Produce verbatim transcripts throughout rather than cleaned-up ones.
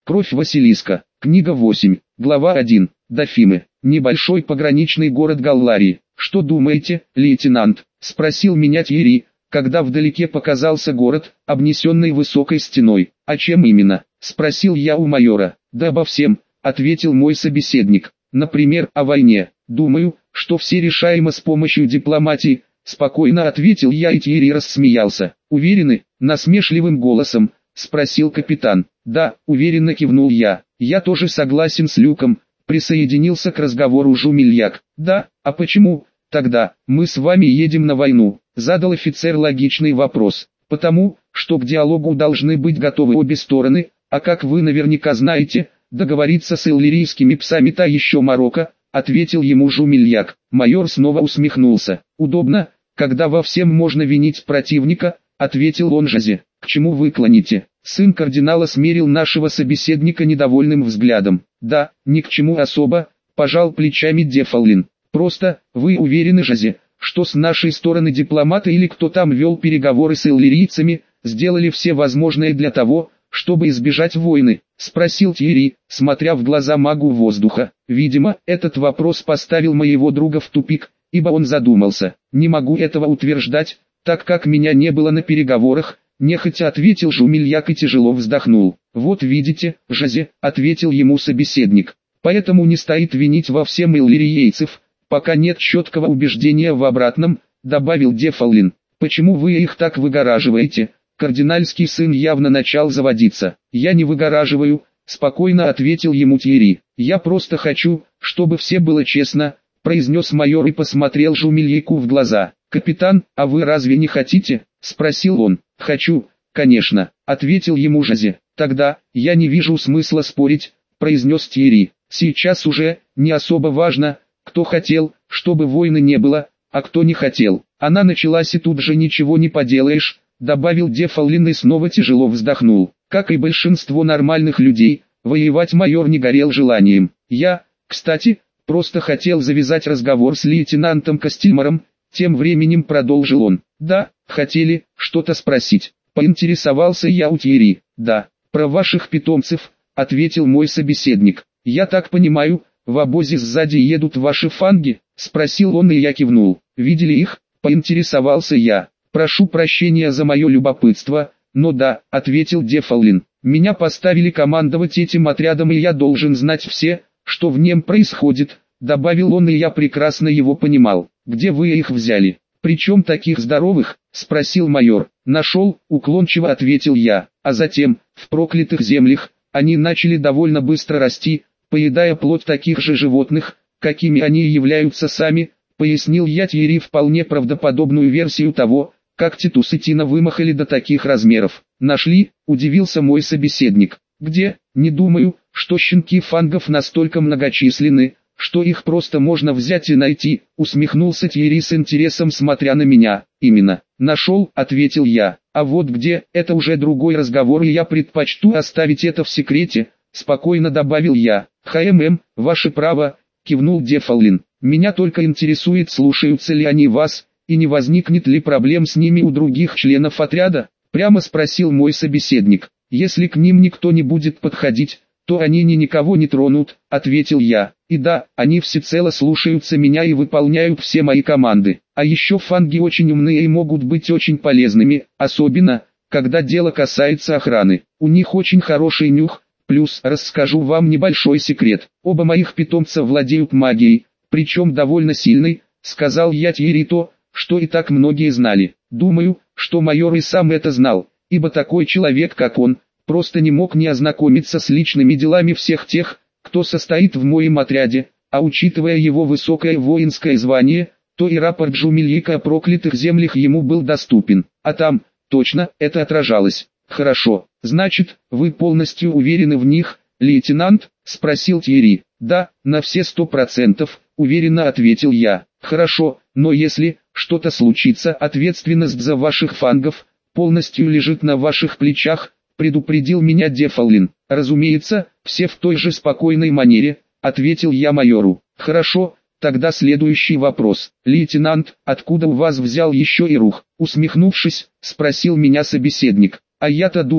Кровь Василиска. Книга восемь. Глава один. Дофимы. Небольшой пограничный город Галларии. «Что думаете, лейтенант?» – спросил меня Тьерри, когда вдалеке показался город, обнесенный высокой стеной. «А чем именно?» – спросил я у майора. «Да обо всем», – ответил мой собеседник. «Например, о войне. Думаю, что все решаемо с помощью дипломатии», – спокойно ответил я, и Тьерри рассмеялся. «Уверены?» – насмешливым голосом спросил капитан. «Да», – уверенно кивнул я. «Я тоже согласен с Люком», – присоединился к разговору Жумельяк. «Да, а почему тогда мы с вами едем на войну?» – задал офицер логичный вопрос. «Потому, что к диалогу должны быть готовы обе стороны, а как вы наверняка знаете, договориться с иллирийскими псами та еще морока», – ответил ему Жумельяк. Майор снова усмехнулся. «Удобно, когда во всем можно винить противника», – ответил он Жазе. «К чему вы клоните?» Сын кардинала смерил нашего собеседника недовольным взглядом. «Да, ни к чему особо», – пожал плечами Дефалин. «Просто, вы уверены, Жазе, что с нашей стороны дипломаты или кто там вел переговоры с иллирийцами, сделали все возможное для того, чтобы избежать войны?» – спросил Тьерри, смотря в глаза магу воздуха. Видимо, этот вопрос поставил моего друга в тупик, ибо он задумался. «Не могу этого утверждать, так как меня не было на переговорах», – нехотя ответил Жумельяк и тяжело вздохнул. «Вот видите, Жазе», – ответил ему собеседник. «Поэтому не стоит винить во всем иллирийцев, пока нет четкого убеждения в обратном», – добавил Дефалин. «Почему вы их так выгораживаете?» Кардинальский сын явно начал заводиться. «Я не выгораживаю», – спокойно ответил ему Тьерри. «Я просто хочу, чтобы все было честно», – произнес майор и посмотрел Жумельяку в глаза. «Капитан, а вы разве не хотите?» – спросил он. «Хочу, конечно», – ответил ему Жазе. «Тогда, я не вижу смысла спорить», – произнес Тьерри. «Сейчас уже не особо важно, кто хотел, чтобы войны не было, а кто не хотел. Она началась и тут же ничего не поделаешь», – добавил Дефалин и снова тяжело вздохнул. Как и большинство нормальных людей, воевать майор не горел желанием. «Я, кстати, просто хотел завязать разговор с лейтенантом Костильмаром», – тем временем продолжил он. «Да, хотели что-то спросить?» – поинтересовался я у Тьерри. «Да, про ваших питомцев», – ответил мой собеседник. «Я так понимаю, в обозе сзади едут ваши фанги?» – спросил он, и я кивнул. «Видели их?» – поинтересовался я. «Прошу прощения за мое любопытство, но да», – ответил Дефалин. «Меня поставили командовать этим отрядом, и я должен знать все, что в нем происходит», – добавил он, и я прекрасно его понимал. «Где вы их взяли?» «Причем таких здоровых?» – спросил майор. «Нашел», – уклончиво ответил я. «А затем, в проклятых землях, они начали довольно быстро расти, поедая плоть таких же животных, какими они и являются сами», – пояснил я Тьерри вполне правдоподобную версию того, как Титус и Тина вымахали до таких размеров. «Нашли?» – удивился мой собеседник. «Где? Не думаю, что щенки фангов настолько многочисленны, что их просто можно взять и найти», – усмехнулся Тьерри с интересом, смотря на меня. «Именно, нашел», – ответил я. «А вот где, это уже другой разговор, и я предпочту оставить это в секрете», – спокойно добавил я. «ХММ, ваше право», – кивнул Дефалин. «Меня только интересует, слушаются ли они вас, и не возникнет ли проблем с ними у других членов отряда?» – прямо спросил мой собеседник. «Если к ним никто не будет подходить, то они ни никого не тронут», – ответил я. «И да, они всецело слушаются меня и выполняют все мои команды. А еще фанги очень умные и могут быть очень полезными, особенно, когда дело касается охраны. У них очень хороший нюх, плюс, расскажу вам небольшой секрет. Оба моих питомца владеют магией, причем довольно сильной», – сказал я Тьерри то, что и так многие знали. Думаю, что майор и сам это знал, ибо такой человек, как он, просто не мог не ознакомиться с личными делами всех тех, кто состоит в моем отряде, а учитывая его высокое воинское звание, то и рапорт Жумельяка о проклятых землях ему был доступен. А там, точно, это отражалось. «Хорошо, значит, вы полностью уверены в них, лейтенант?» – спросил Тьерри. «Да, на все сто процентов», – уверенно ответил я. «Хорошо, но если что-то случится, ответственность за ваших фангов полностью лежит на ваших плечах», – предупредил меня Дефалин. «Разумеется, все в той же спокойной манере», – ответил я майору. «Хорошо, тогда следующий вопрос. Лейтенант, откуда у вас взял еще и рух?» Усмехнувшись, спросил меня собеседник. «А я-то думал,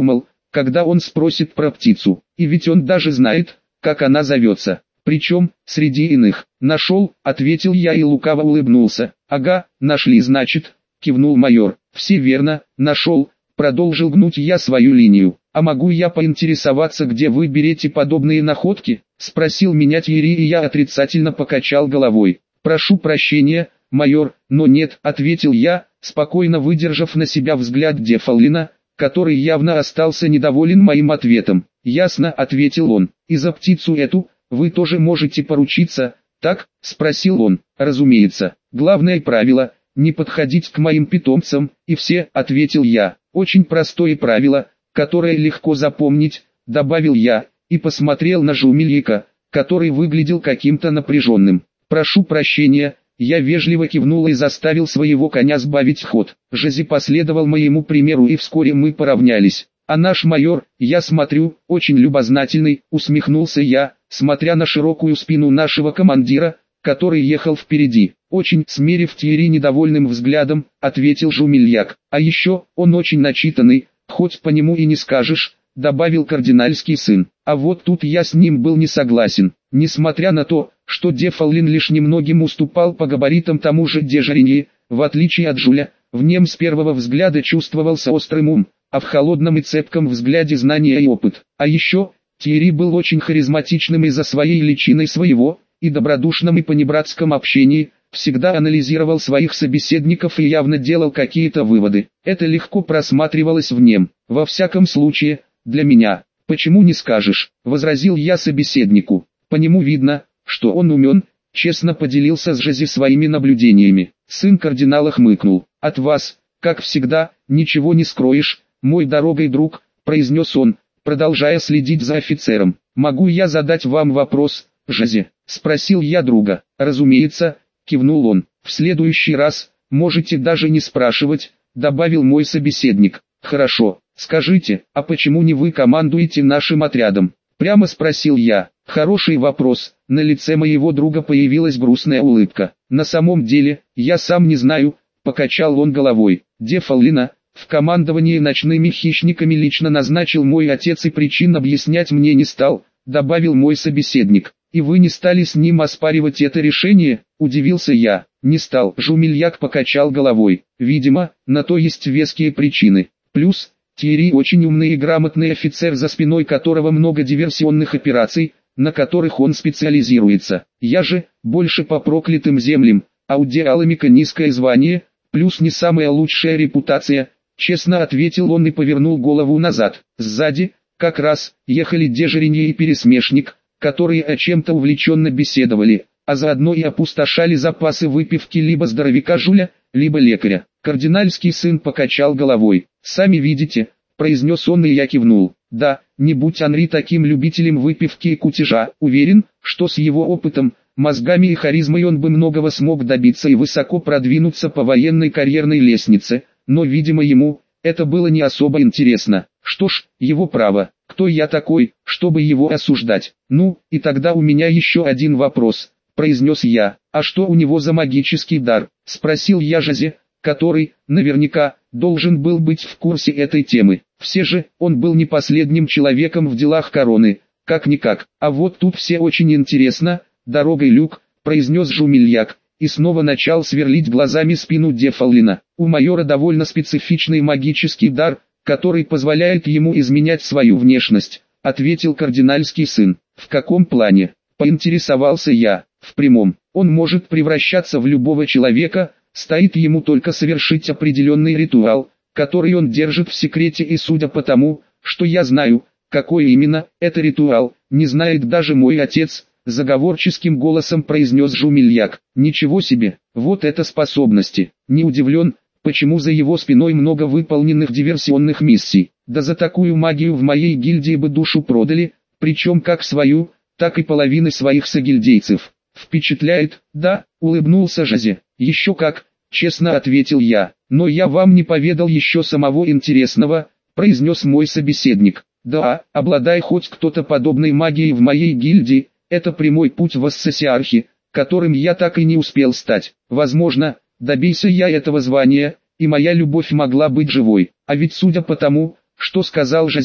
когда он спросит про птицу, и ведь он даже знает, как она зовется. Причем, среди иных. «Нашел», — ответил я и лукаво улыбнулся. «Ага, нашли, значит», — кивнул майор. «Все верно, нашел», — продолжил гнуть я свою линию. «А могу я поинтересоваться, где вы берете подобные находки?» — спросил меня Тьерри, и я отрицательно покачал головой. «Прошу прощения, майор, но нет», — ответил я, спокойно выдержав на себя взгляд де Фаллина, который явно остался недоволен моим ответом. «Ясно», — ответил он. «И за птицу эту вы тоже можете поручиться, так?» — спросил он. «Разумеется. Главное правило — не подходить к моим питомцам, и все», — ответил я. «Очень простое правило, которое легко запомнить», — добавил я, и посмотрел на Жумельяка, который выглядел каким-то напряженным. «Прошу прощения», — я вежливо кивнул и заставил своего коня сбавить ход. Жозе последовал моему примеру, и вскоре мы поравнялись. «А наш майор, я смотрю, очень любознательный», — усмехнулся я, смотря на широкую спину нашего командира, который ехал впереди. «Очень», — смерив Тьерри недовольным взглядом, ответил Жумельяк. «А еще, он очень начитанный, хоть по нему и не скажешь», — добавил кардинальский сын. А вот тут я с ним был не согласен. Несмотря на то, что де Фаллин лишь немногим уступал по габаритам тому же де Жариньи, в отличие от Жуля, в нем с первого взгляда чувствовался острый ум, а в холодном и цепком взгляде знания и опыт. А еще, Тьерри был очень харизматичным из-за своей личины своего, и добродушным и понебратском общении, всегда анализировал своих собеседников и явно делал какие-то выводы. Это легко просматривалось в нем. «Во всяком случае, для меня». «Почему не скажешь?» — возразил я собеседнику. «По нему видно, что он умен», — честно поделился с Жозе своими наблюдениями. Сын кардинала хмыкнул. «От вас, как всегда, ничего не скроешь, мой дорогой друг», — произнес он, продолжая следить за офицером. «Могу я задать вам вопрос, Жозе?» — спросил я друга. «Разумеется», — кивнул он. «В следующий раз, можете даже не спрашивать», — добавил мой собеседник. «Хорошо, скажите, а почему не вы командуете нашим отрядом?» — прямо спросил я. «Хороший вопрос». На лице моего друга появилась грустная улыбка. «На самом деле, я сам не знаю», — покачал он головой. «Де Фаллина в командовании ночными хищниками лично назначил мой отец, и причин объяснять мне не стал», — добавил мой собеседник. «И вы не стали с ним оспаривать это решение?» — удивился я. «Не стал», — Жумельяк покачал головой. «Видимо, на то есть веские причины. Плюс, Тьерри очень умный и грамотный офицер, за спиной которого много диверсионных операций, на которых он специализируется. Я же, больше по проклятым землям, а у де Аламика низкое звание, плюс не самая лучшая репутация», — честно ответил он и повернул голову назад. Сзади, как раз, ехали де Жариньи и Пересмешник, которые о чем-то увлеченно беседовали, а заодно и опустошали запасы выпивки либо здоровяка Жуля, либо лекаря. Кардинальский сын покачал головой. «Сами видите», — произнес он, и я кивнул. «Да, не будь Анри таким любителем выпивки и кутежа, уверен, что с его опытом, мозгами и харизмой он бы многого смог добиться и высоко продвинуться по военной карьерной лестнице, но, видимо, ему это было не особо интересно. Что ж, его право. Кто я такой, чтобы его осуждать? Ну, и тогда у меня еще один вопрос», — произнес я. «А что у него за магический дар?» — спросил я Жозе, который, наверняка, должен был быть в курсе этой темы. Все же, он был не последним человеком в делах короны, как-никак. «А вот тут все очень интересно, дорогой Люк», — произнес Жумельяк, и снова начал сверлить глазами спину де Фаллина. «У майора довольно специфичный магический дар, который позволяет ему изменять свою внешность», — ответил кардинальский сын. «В каком плане?» — поинтересовался я. «В прямом. Он может превращаться в любого человека, стоит ему только совершить определенный ритуал, который он держит в секрете, и судя по тому, что я знаю, какой именно это ритуал, не знает даже мой отец», — заговорческим голосом произнес Жумельяк. «Ничего себе, вот это способности!» Не удивлен, почему за его спиной много выполненных диверсионных миссий. Да за такую магию в моей гильдии бы душу продали, причем как свою, так и половины своих согильдейцев. «Впечатляет, да?» — улыбнулся Жозе. «Еще как», — честно ответил я. «Но я вам не поведал еще самого интересного», — произнес мой собеседник. «Да, обладая хоть кто-то подобной магией в моей гильдии, это прямой путь в ассосиархи, которым я так и не успел стать. Возможно, добейся я этого звания, и моя любовь могла быть живой. А ведь судя по тому, что сказал Жозе,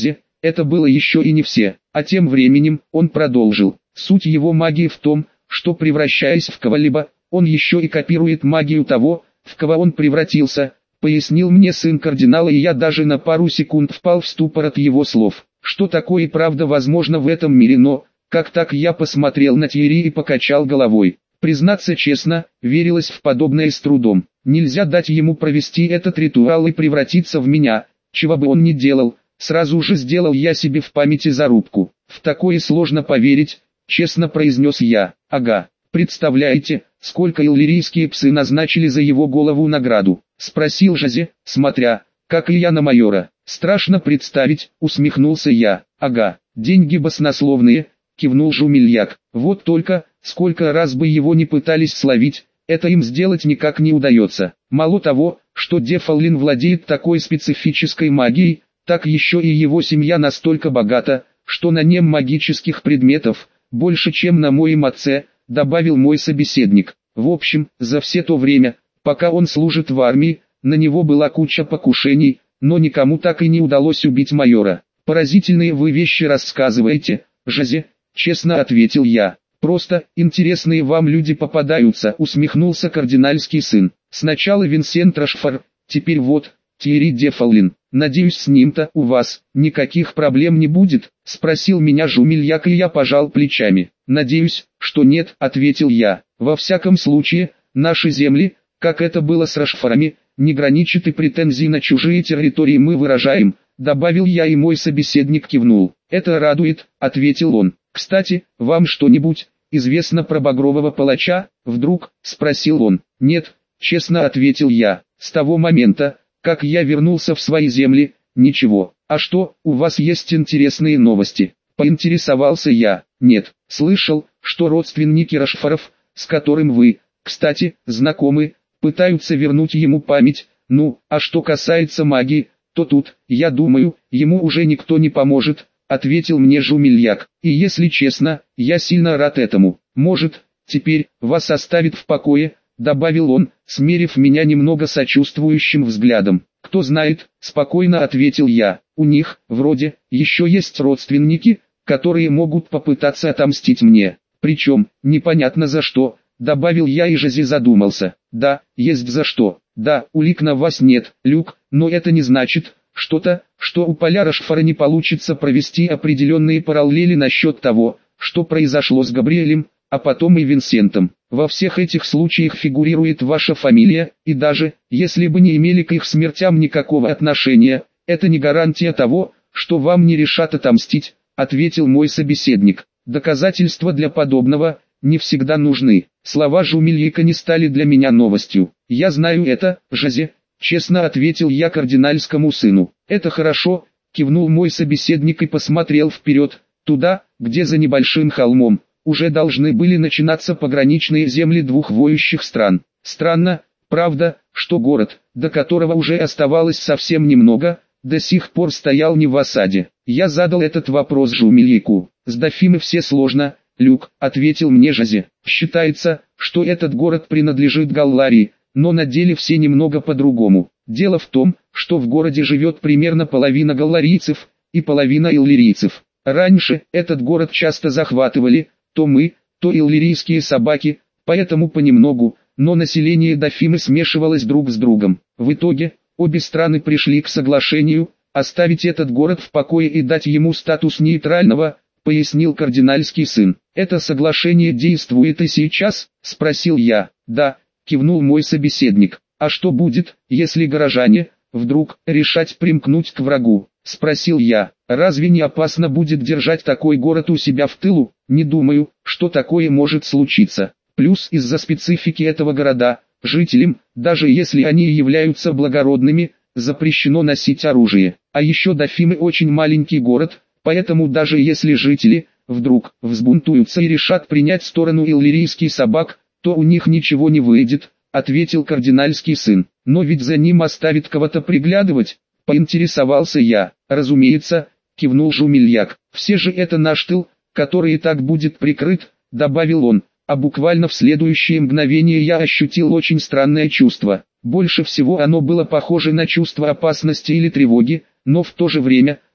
это было еще и не все. А тем временем, он продолжил, суть его магии в том, что превращаясь в кого-либо, он еще и копирует магию того, в кого он превратился, пояснил мне сын кардинала, и я даже на пару секунд впал в ступор от его слов. Что такое и правда возможно в этом мире, но, как так, я посмотрел на Тьерри и покачал головой. Признаться честно, верилось в подобное с трудом. Нельзя дать ему провести этот ритуал и превратиться в меня, чего бы он ни делал, сразу же сделал я себе в памяти зарубку. В такое сложно поверить, честно произнес я. Ага, представляете, сколько иллирийские псы назначили за его голову награду? Спросил Жозе, смотря, как и я на майора. Страшно представить, усмехнулся я. Ага, деньги баснословные, кивнул Жумельяк. Вот только, сколько раз бы его не пытались словить, это им сделать никак не удается. Мало того, что Дефалин владеет такой специфической магией, так еще и его семья настолько богата, что на нем магических предметов больше, чем на моем отце, добавил мой собеседник. В общем, за все то время, пока он служит в армии, на него была куча покушений, но никому так и не удалось убить майора. Поразительные вы вещи рассказываете, Жозе, честно ответил я. Просто, интересные вам люди попадаются, усмехнулся кардинальский сын. Сначала Винсент Рошфор, теперь вот, Тьерри Дефалин. Надеюсь, с ним-то у вас никаких проблем не будет, спросил меня Жумельяк, и я пожал плечами. Надеюсь, что нет, ответил я. Во всяком случае, наши земли, как это было с Рошфорами, не граничат и претензий на чужие территории мы выражаем, добавил я, и мой собеседник кивнул. Это радует, ответил он. Кстати, вам что-нибудь известно про Багрового Палача? Вдруг спросил он. Нет, честно ответил я. С того момента, как я вернулся в свои земли, ничего. А что, у вас есть интересные новости? Поинтересовался я. Нет, слышал, что родственники Рошфоров, с которым вы, кстати, знакомы, пытаются вернуть ему память. Ну, а что касается магии, то тут, я думаю, ему уже никто не поможет, ответил мне Жумельяк. И если честно, я сильно рад этому. Может, теперь вас оставит в покое, добавил он, смерив меня немного сочувствующим взглядом. Кто знает, спокойно ответил я. У них, вроде, еще есть родственники, которые могут попытаться отомстить мне. Причем, непонятно за что, добавил я, и Жозе задумался. Да, есть за что. Да, улик на вас нет, Люк, но это не значит, что-то, что у Поля Рошфора не получится провести определенные параллели насчет того, что произошло с Габриэлем, а потом и Винсентом. Во всех этих случаях фигурирует ваша фамилия, и даже, если бы не имели к их смертям никакого отношения, это не гарантия того, что вам не решат отомстить, ответил мой собеседник. Доказательства для подобного не всегда нужны. Слова Жумельяка не стали для меня новостью. Я знаю это, Жозе, честно ответил я кардинальскому сыну. Это хорошо, кивнул мой собеседник и посмотрел вперед, туда, где за небольшим холмом уже должны были начинаться пограничные земли двух воюющих стран. Странно, правда, что город, до которого уже оставалось совсем немного, до сих пор стоял не в осаде. Я задал этот вопрос Жумельяку. С Дофимы все сложно, Люк, ответил мне Жозе. Считается, что этот город принадлежит Галларии, но на деле все немного по-другому. Дело в том, что в городе живет примерно половина галларийцев и половина иллирийцев. Раньше этот город часто захватывали то мы, то иллирийские собаки, поэтому понемногу, но население Дофимы смешивалось друг с другом. В итоге, обе страны пришли к соглашению оставить этот город в покое и дать ему статус нейтрального, пояснил кардинальский сын. Это соглашение действует и сейчас, спросил я. Да, кивнул мой собеседник. А что будет, если горожане, вдруг, решать примкнуть к врагу? Спросил я. Разве не опасно будет держать такой город у себя в тылу? Не думаю, что такое может случиться. Плюс из-за специфики этого города, жителям, даже если они являются благородными, запрещено носить оружие. А еще Дофимы очень маленький город, поэтому даже если жители, вдруг, взбунтуются и решат принять сторону иллирийских собак, то у них ничего не выйдет, ответил кардинальский сын. Но ведь за ним оставит кого-то приглядывать, поинтересовался я. Разумеется, кивнул Жумельяк. Все же это наш тыл, который и так будет прикрыт, добавил он. А буквально в следующее мгновение я ощутил очень странное чувство. Больше всего оно было похоже на чувство опасности или тревоги, но в то же время,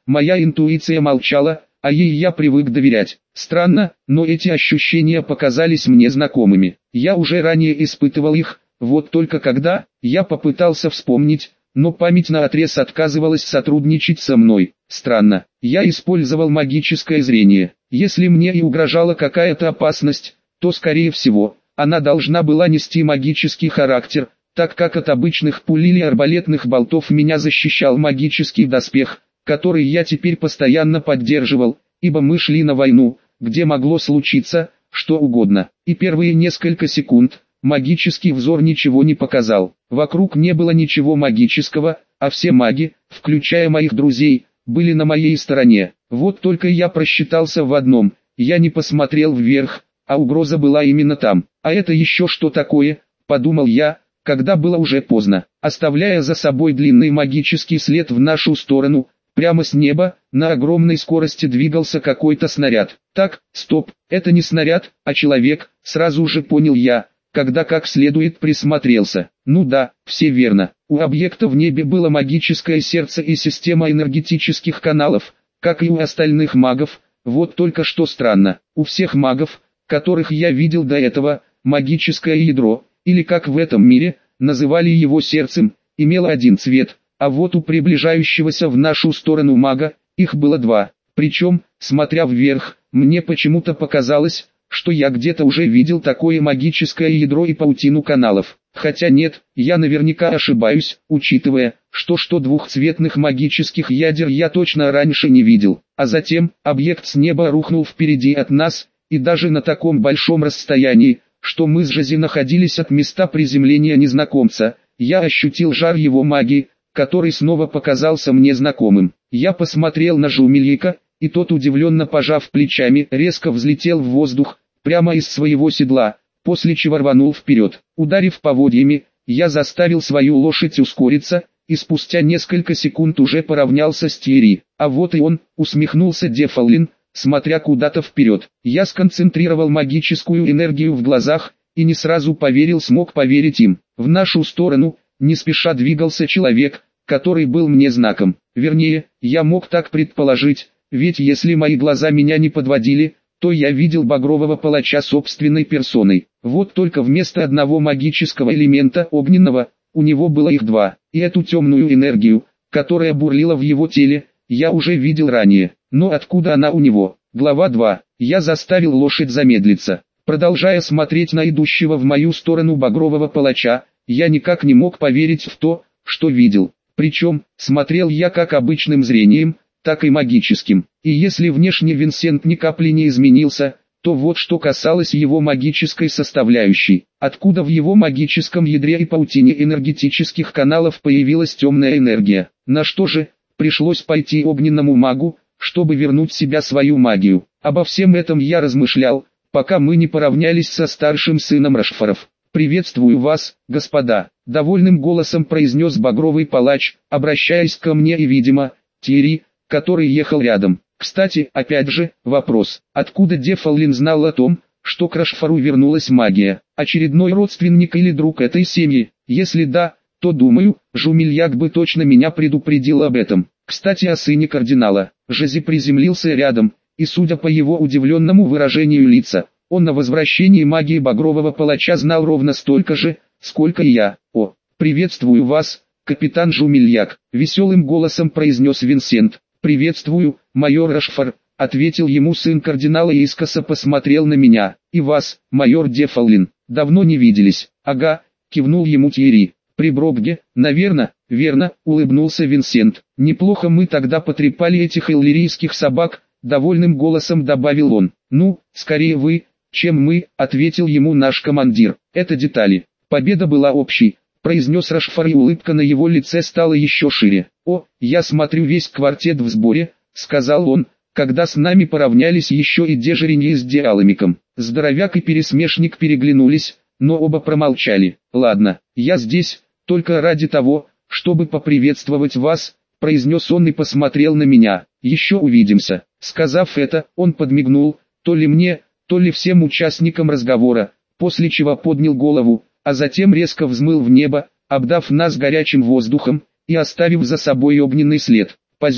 Моя интуиция молчала, а ей я привык доверять. Странно, но эти ощущения показались мне знакомыми. Я уже ранее испытывал их, вот только когда, я попытался вспомнить, но память наотрез отказывалась сотрудничать со мной. Странно, я использовал магическое зрение. Если мне и угрожала какая-то опасность, то скорее всего, она должна была нести магический характер, так как от обычных пуль или арбалетных болтов меня защищал магический доспех, который я теперь постоянно поддерживал, ибо мы шли на войну, где могло случиться что угодно. И первые несколько секунд магический взор ничего не показал. Вокруг не было ничего магического, а все маги, включая моих друзей, были на моей стороне. Вот только я просчитался в одном: я не посмотрел вверх, а угроза была именно там. А это еще что такое, подумал я, когда было уже поздно. Оставляя за собой длинный магический след в нашу сторону, прямо с неба, на огромной скорости двигался какой-то снаряд. Так, стоп, это не снаряд, а человек, сразу же понял я, когда как следует присмотрелся. Ну да, все верно. У объекта в небе было магическое сердце и система энергетических каналов, как и у остальных магов. Вот только что странно, у всех магов, которых я видел до этого, магическое ядро, или как в этом мире, называли его сердцем, имело один цвет, а вот у приближающегося в нашу сторону мага, их было два. Причем, смотря вверх, мне почему-то показалось, что я где-то уже видел такое магическое ядро и паутину каналов. Хотя нет, я наверняка ошибаюсь, учитывая, что что двухцветных магических ядер я точно раньше не видел. А затем, объект с неба рухнул впереди от нас, и даже на таком большом расстоянии, что мы с Жози находились от места приземления незнакомца, я ощутил жар его магии, который снова показался мне знакомым. Я посмотрел на Жумельяка, и тот, удивленно пожав плечами, резко взлетел в воздух, прямо из своего седла, после чего рванул вперед. Ударив поводьями, я заставил свою лошадь ускориться, и спустя несколько секунд уже поравнялся с Тьерри. А вот и он, усмехнулся Дефалин, смотря куда-то вперед. Я сконцентрировал магическую энергию в глазах, и не сразу поверил, смог поверить им. В нашу сторону, не спеша двигался человек, который был мне знаком. Вернее, я мог так предположить, ведь если мои глаза меня не подводили, то я видел багрового палача собственной персоной. Вот только вместо одного магического элемента огненного, у него было их два. И эту темную энергию, которая бурлила в его теле, я уже видел ранее. Но откуда она у него? Глава два. Я заставил лошадь замедлиться. Продолжая смотреть на идущего в мою сторону багрового палача, я никак не мог поверить в то, что видел. Причем, смотрел я как обычным зрением, так и магическим. И если внешне Винсент ни капли не изменился, то вот что касалось его магической составляющей. Откуда в его магическом ядре и паутине энергетических каналов появилась темная энергия? На что же пришлось пойти огненному магу, чтобы вернуть себе свою магию? Обо всем этом я размышлял, пока мы не поравнялись со старшим сыном Рошфоров. «Приветствую вас, господа», — довольным голосом произнес багровый палач, обращаясь ко мне и, видимо, Тьерри, который ехал рядом. Кстати, опять же, вопрос, откуда Дефалин знал о том, что к Рошфору вернулась магия? Очередной родственник или друг этой семьи? Если да, то думаю, Жумельяк бы точно меня предупредил об этом. Кстати, о сыне кардинала. Жози приземлился рядом, и судя по его удивленному выражению лица, он на возвращении магии багрового палача знал ровно столько же, сколько и я. «О, приветствую вас, капитан Жумельяк», — веселым голосом произнес Винсент. «Приветствую, майор Рошфор», — ответил ему сын кардинала и искоса посмотрел на меня. «И вас, майор Дефалин, давно не виделись». «Ага», — кивнул ему Тьерри. «При Брогге, наверно?» «Верно», — улыбнулся Винсент. «Неплохо мы тогда потрепали этих иллирийских собак», — довольным голосом добавил он. «Ну, скорее вы, чем мы», — ответил ему наш командир. «Это детали. Победа была общей», — произнес Рошфор, и улыбка на его лице стала еще шире. «О, я смотрю, весь квартет в сборе», — сказал он, когда с нами поравнялись еще и Дежериньи с Диаламиком. Здоровяк и пересмешник переглянулись, но оба промолчали. «Ладно, я здесь, только ради того, чтобы поприветствовать вас», — произнес он и посмотрел на меня. «Еще увидимся». Сказав это, он подмигнул, то ли мне, то ли всем участникам разговора, после чего поднял голову, а затем резко взмыл в небо, обдав нас горячим воздухом и оставив за собой огненный след. «Позер»,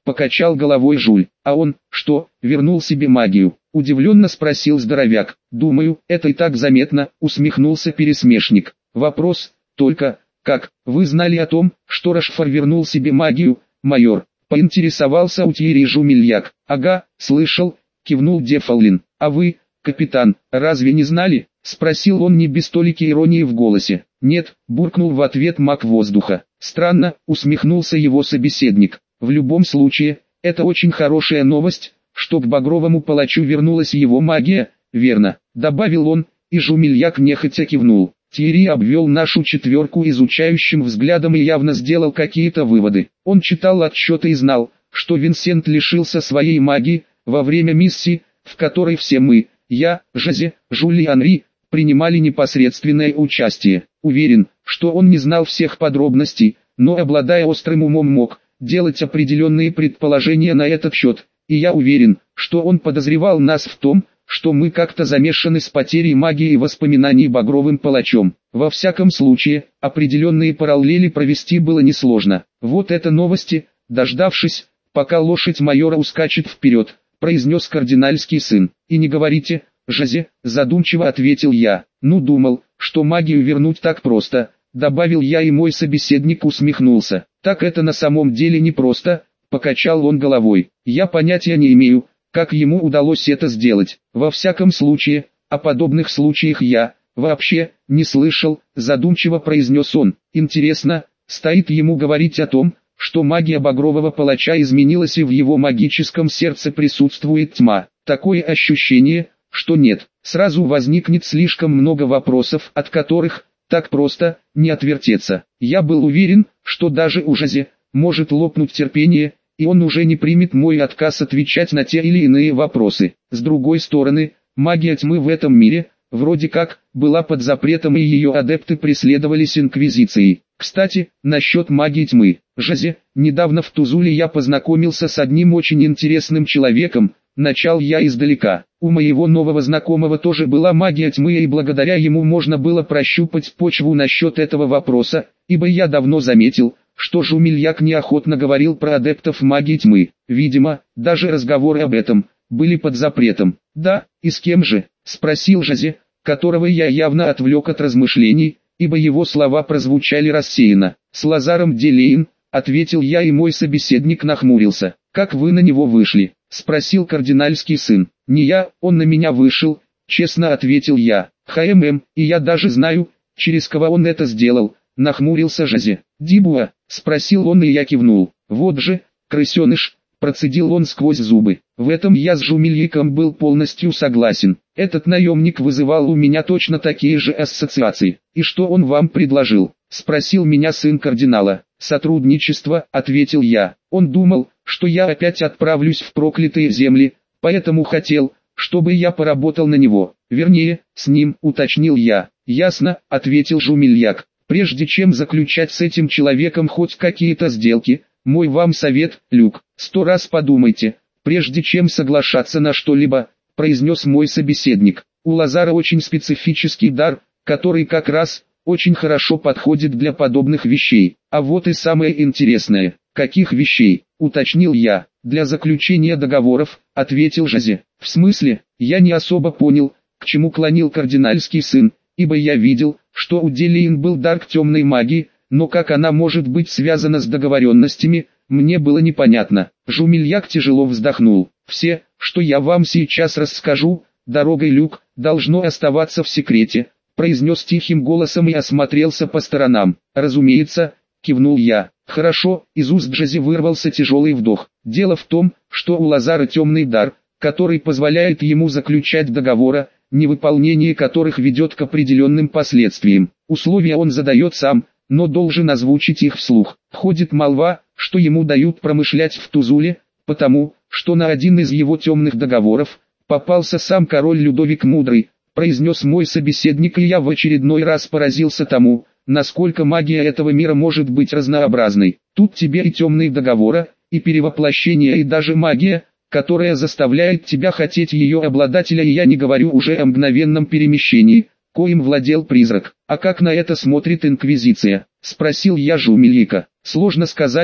покачал головой Жуль. А он, что, вернул себе магию? Удивленно спросил здоровяк. Думаю, это и так заметно, усмехнулся пересмешник. Вопрос, только, как, вы знали о том, что Рашфор вернул себе магию, майор? Поинтересовался у Тьерри Жумельяк. Ага, слышал, кивнул Дефалин. А вы, капитан, разве не знали? Спросил он не без толики иронии в голосе. Нет, буркнул в ответ маг воздуха. Странно, усмехнулся его собеседник. В любом случае, это очень хорошая новость, что к багровому палачу вернулась его магия, верно, добавил он, и Жумельяк нехотя кивнул. Тьерри обвел нашу четверку изучающим взглядом и явно сделал какие-то выводы. Он читал отчеты и знал, что Винсент лишился своей магии во время миссии, в которой все мы, я, Жозе, Жюль и Анри, принимали непосредственное участие. Уверен, что он не знал всех подробностей, но обладая острым умом мог делать определенные предположения на этот счет, и я уверен, что он подозревал нас в том, что мы как-то замешаны с потерей магии и воспоминаний багровым палачом. Во всяком случае, определенные параллели провести было несложно. Вот это новости, дождавшись, пока лошадь майора ускачет вперед, произнес кардинальский сын. И не говорите, Жозе, задумчиво ответил я. Ну думал, что магию вернуть так просто, добавил я, и мой собеседник усмехнулся. Так это на самом деле не просто, покачал он головой. Я понятия не имею, как ему удалось это сделать. Во всяком случае, о подобных случаях я вообще не слышал, задумчиво произнес он. Интересно, стоит ему говорить о том, что магия багрового палача изменилась и в его магическом сердце присутствует тьма. Такое ощущение, что нет. Сразу возникнет слишком много вопросов, от которых так просто не отвертеться. Я был уверен, что даже у Жозе может лопнуть терпение, и он уже не примет мой отказ отвечать на те или иные вопросы. С другой стороны, магия тьмы в этом мире, вроде как, была под запретом, и ее адепты преследовались инквизицией. Кстати, насчет магии тьмы. Жозе, недавно в Тузуле я познакомился с одним очень интересным человеком, начал я издалека. У моего нового знакомого тоже была магия тьмы, и благодаря ему можно было прощупать почву насчет этого вопроса, ибо я давно заметил, что Жумельяк неохотно говорил про адептов магии тьмы. Видимо, даже разговоры об этом были под запретом. Да, и с кем же? Спросил Жозе, которого я явно отвлек от размышлений, ибо его слова прозвучали рассеянно. С Лазаром Делейн, ответил я, и мой собеседник нахмурился. Как вы на него вышли? Спросил кардинальский сын. Не я, он на меня вышел, честно ответил я. ХММ, и я даже знаю, через кого он это сделал. Нахмурился Жозе. Дибуа, спросил он, и я кивнул. Вот же, крысеныш, процедил он сквозь зубы. В этом я с Жумельяком был полностью согласен. Этот наемник вызывал у меня точно такие же ассоциации. И что он вам предложил? Спросил меня сын кардинала. Сотрудничество, ответил я. Он думал, что я опять отправлюсь в проклятые земли, поэтому хотел, чтобы я поработал на него. Вернее, с ним, уточнил я. Ясно, ответил Жумельяк. Прежде чем заключать с этим человеком хоть какие-то сделки, мой вам совет, Люк, сто раз подумайте, прежде чем соглашаться на что-либо, произнес мой собеседник. У Лазара очень специфический дар, который как раз очень хорошо подходит для подобных вещей. А вот и самое интересное, каких вещей, уточнил я. Для заключения договоров, ответил Жозе. В смысле, я не особо понял, к чему клонил кардинальский сын, ибо я видел, что у Делейн был дар к темной магии, но как она может быть связана с договоренностями, мне было непонятно. Жумельяк тяжело вздохнул. Все, что я вам сейчас расскажу, дорогой Люк, должно оставаться в секрете, произнес тихим голосом и осмотрелся по сторонам. Разумеется, кивнул я. Хорошо, из уст Жозе вырвался тяжелый вдох. Дело в том, что у Лазара темный дар, который позволяет ему заключать договора, невыполнение которых ведет к определенным последствиям. Условия он задает сам, но должен озвучить их вслух. Ходит молва, что ему дают промышлять в Тузуле, потому, что на один из его темных договоров попался сам король Людовик Мудрый, произнес мой собеседник, и я в очередной раз поразился тому, насколько магия этого мира может быть разнообразной. Тут тебе и темные договоры, и перевоплощение, и даже магия, которая заставляет тебя хотеть ее обладателя, и я не говорю уже о мгновенном перемещении, коим владел призрак. А как на это смотрит Инквизиция? Спросил я Жумельяка. Сложно сказать,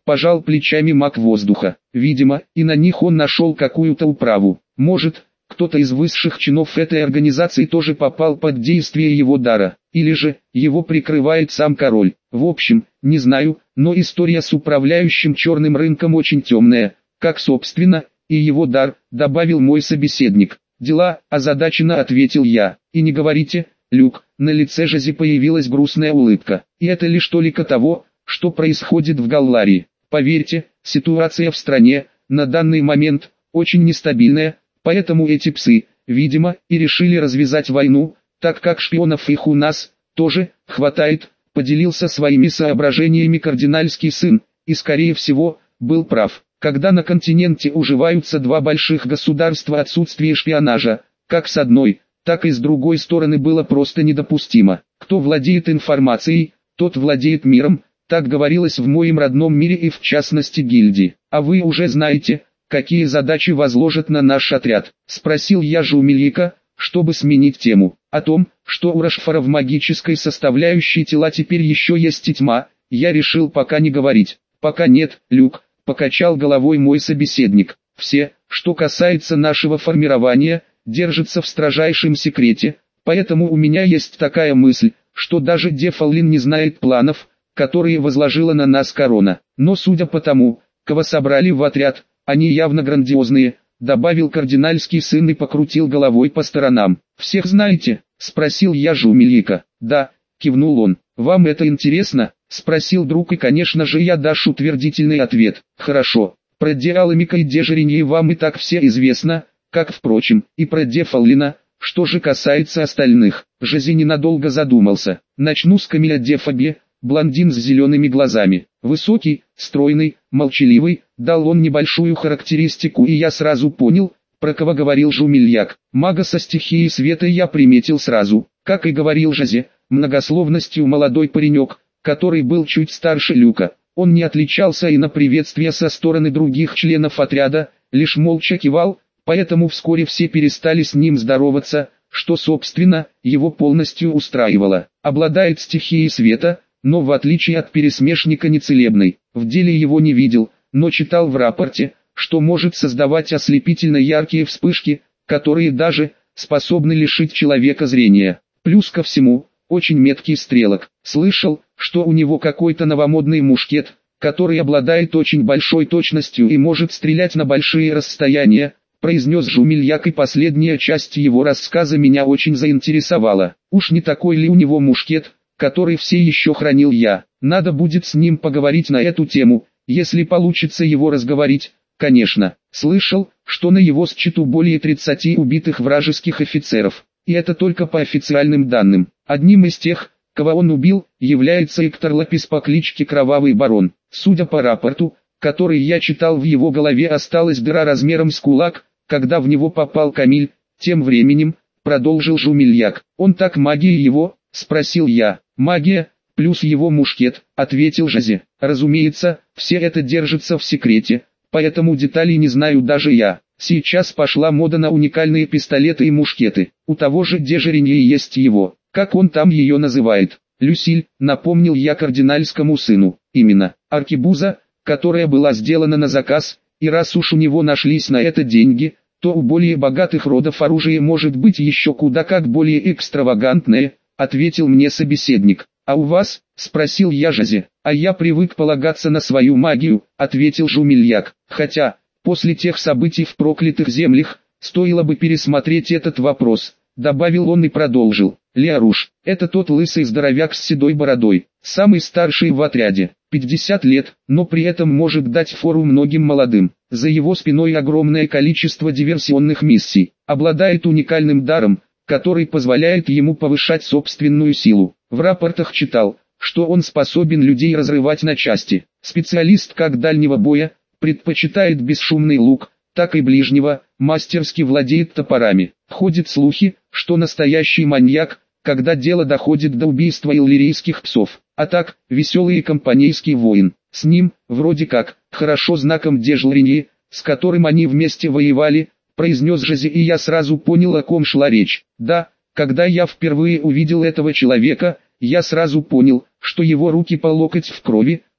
Пожал плечами маг воздуха. Видимо, и на них он нашел какую-то управу. Может, кто-то из высших чинов этой организации тоже попал под действие его дара, или же, его прикрывает сам король. В общем, не знаю, но история с управляющим черным рынком очень темная, как собственно, и его дар, добавил мой собеседник. Дела, озадаченно ответил я. И не говорите, Люк, на лице Жази появилась грустная улыбка. И это лишь толика того, что происходит в Галларии. Поверьте, ситуация в стране, на данный момент, очень нестабильная, поэтому эти псы, видимо, и решили развязать войну, так как шпионов их у нас, тоже, хватает, поделился своими соображениями кардинальский сын, и скорее всего, был прав. Когда на континенте уживаются два больших государства, отсутствие шпионажа, как с одной, так и с другой стороны было просто недопустимо. Кто владеет информацией, тот владеет миром, так говорилось в моем родном мире и в частности гильдии. А вы уже знаете, какие задачи возложат на наш отряд? Спросил я Жумельяка, чтобы сменить тему. О том, что у Рашфора в магической составляющей тела теперь еще есть тьма, я решил пока не говорить. Пока нет, Люк, покачал головой мой собеседник. Все, что касается нашего формирования, держится в строжайшем секрете, поэтому у меня есть такая мысль, что даже Дефалин не знает планов, которые возложила на нас корона. Но судя по тому, кого собрали в отряд, они явно грандиозные, добавил кардинальский сын и покрутил головой по сторонам. «Всех знаете?» – спросил я Жумельяка. «Да», – кивнул он. «Вам это интересно?» – спросил друг, и конечно же я дашь утвердительный ответ. «Хорошо. Про Диаломика и Дежериньи вам и так все известно, как, впрочем, и про Дефалина. Что же касается остальных?» Жази ненадолго задумался. «Начну с Камиля Дефаби». Блондин с зелеными глазами, высокий, стройный, молчаливый, дал он небольшую характеристику, и я сразу понял, про кого говорил Жумельяк. Мага со стихией света я приметил сразу, как и говорил Жази, многословностью молодой паренек, который был чуть старше Люка. Он не отличался и на приветствие со стороны других членов отряда, лишь молча кивал, поэтому вскоре все перестали с ним здороваться, что собственно, его полностью устраивало. Обладает стихией света, но в отличие от пересмешника нецелебной, в деле его не видел, но читал в рапорте, что может создавать ослепительно яркие вспышки, которые даже способны лишить человека зрения. Плюс ко всему, очень меткий стрелок. Слышал, что у него какой-то новомодный мушкет, который обладает очень большой точностью и может стрелять на большие расстояния, произнес Жумельяк, и последняя часть его рассказа меня очень заинтересовала. Уж не такой ли у него мушкет, который все еще хранил я? Надо будет с ним поговорить на эту тему, если получится его разговорить, конечно. Слышал, что на его счету более тридцати убитых вражеских офицеров, и это только по официальным данным. Одним из тех, кого он убил, является Эктор Лапис по кличке Кровавый Барон. Судя по рапорту, который я читал, в его голове осталась дыра размером с кулак, когда в него попал Камиль. Тем временем, продолжил Жумельяк, он так магией его... — спросил я. «Магия, плюс его мушкет», — ответил Жази. «Разумеется, все это держится в секрете, поэтому деталей не знаю даже я. Сейчас пошла мода на уникальные пистолеты и мушкеты. У того же Дежериньи есть его, как он там ее называет, Люсиль», — напомнил я кардинальскому сыну. «Именно, аркебуза, которая была сделана на заказ, и раз уж у него нашлись на это деньги, то у более богатых родов оружие может быть еще куда как более экстравагантное», — ответил мне собеседник. «А у вас?» — спросил я Жази. «А я привык полагаться на свою магию», — ответил Жумельяк. «Хотя, после тех событий в проклятых землях, стоило бы пересмотреть этот вопрос», — добавил он и продолжил. «Леоруш, это тот лысый здоровяк с седой бородой, самый старший в отряде, пятьдесят лет, но при этом может дать фору многим молодым. За его спиной огромное количество диверсионных миссий, обладает уникальным даром, который позволяет ему повышать собственную силу. В рапортах читал, что он способен людей разрывать на части. Специалист как дальнего боя, предпочитает бесшумный лук, так и ближнего, мастерски владеет топорами. Ходят слухи, что настоящий маньяк, когда дело доходит до убийства иллирийских псов. А так, веселый и компанейский воин. С ним, вроде как, хорошо знаком Дежериньи, с которым они вместе воевали, произнес Жази, и я сразу понял, о ком шла речь. Да, когда я впервые увидел этого человека, я сразу понял, что его руки по локоть в крови,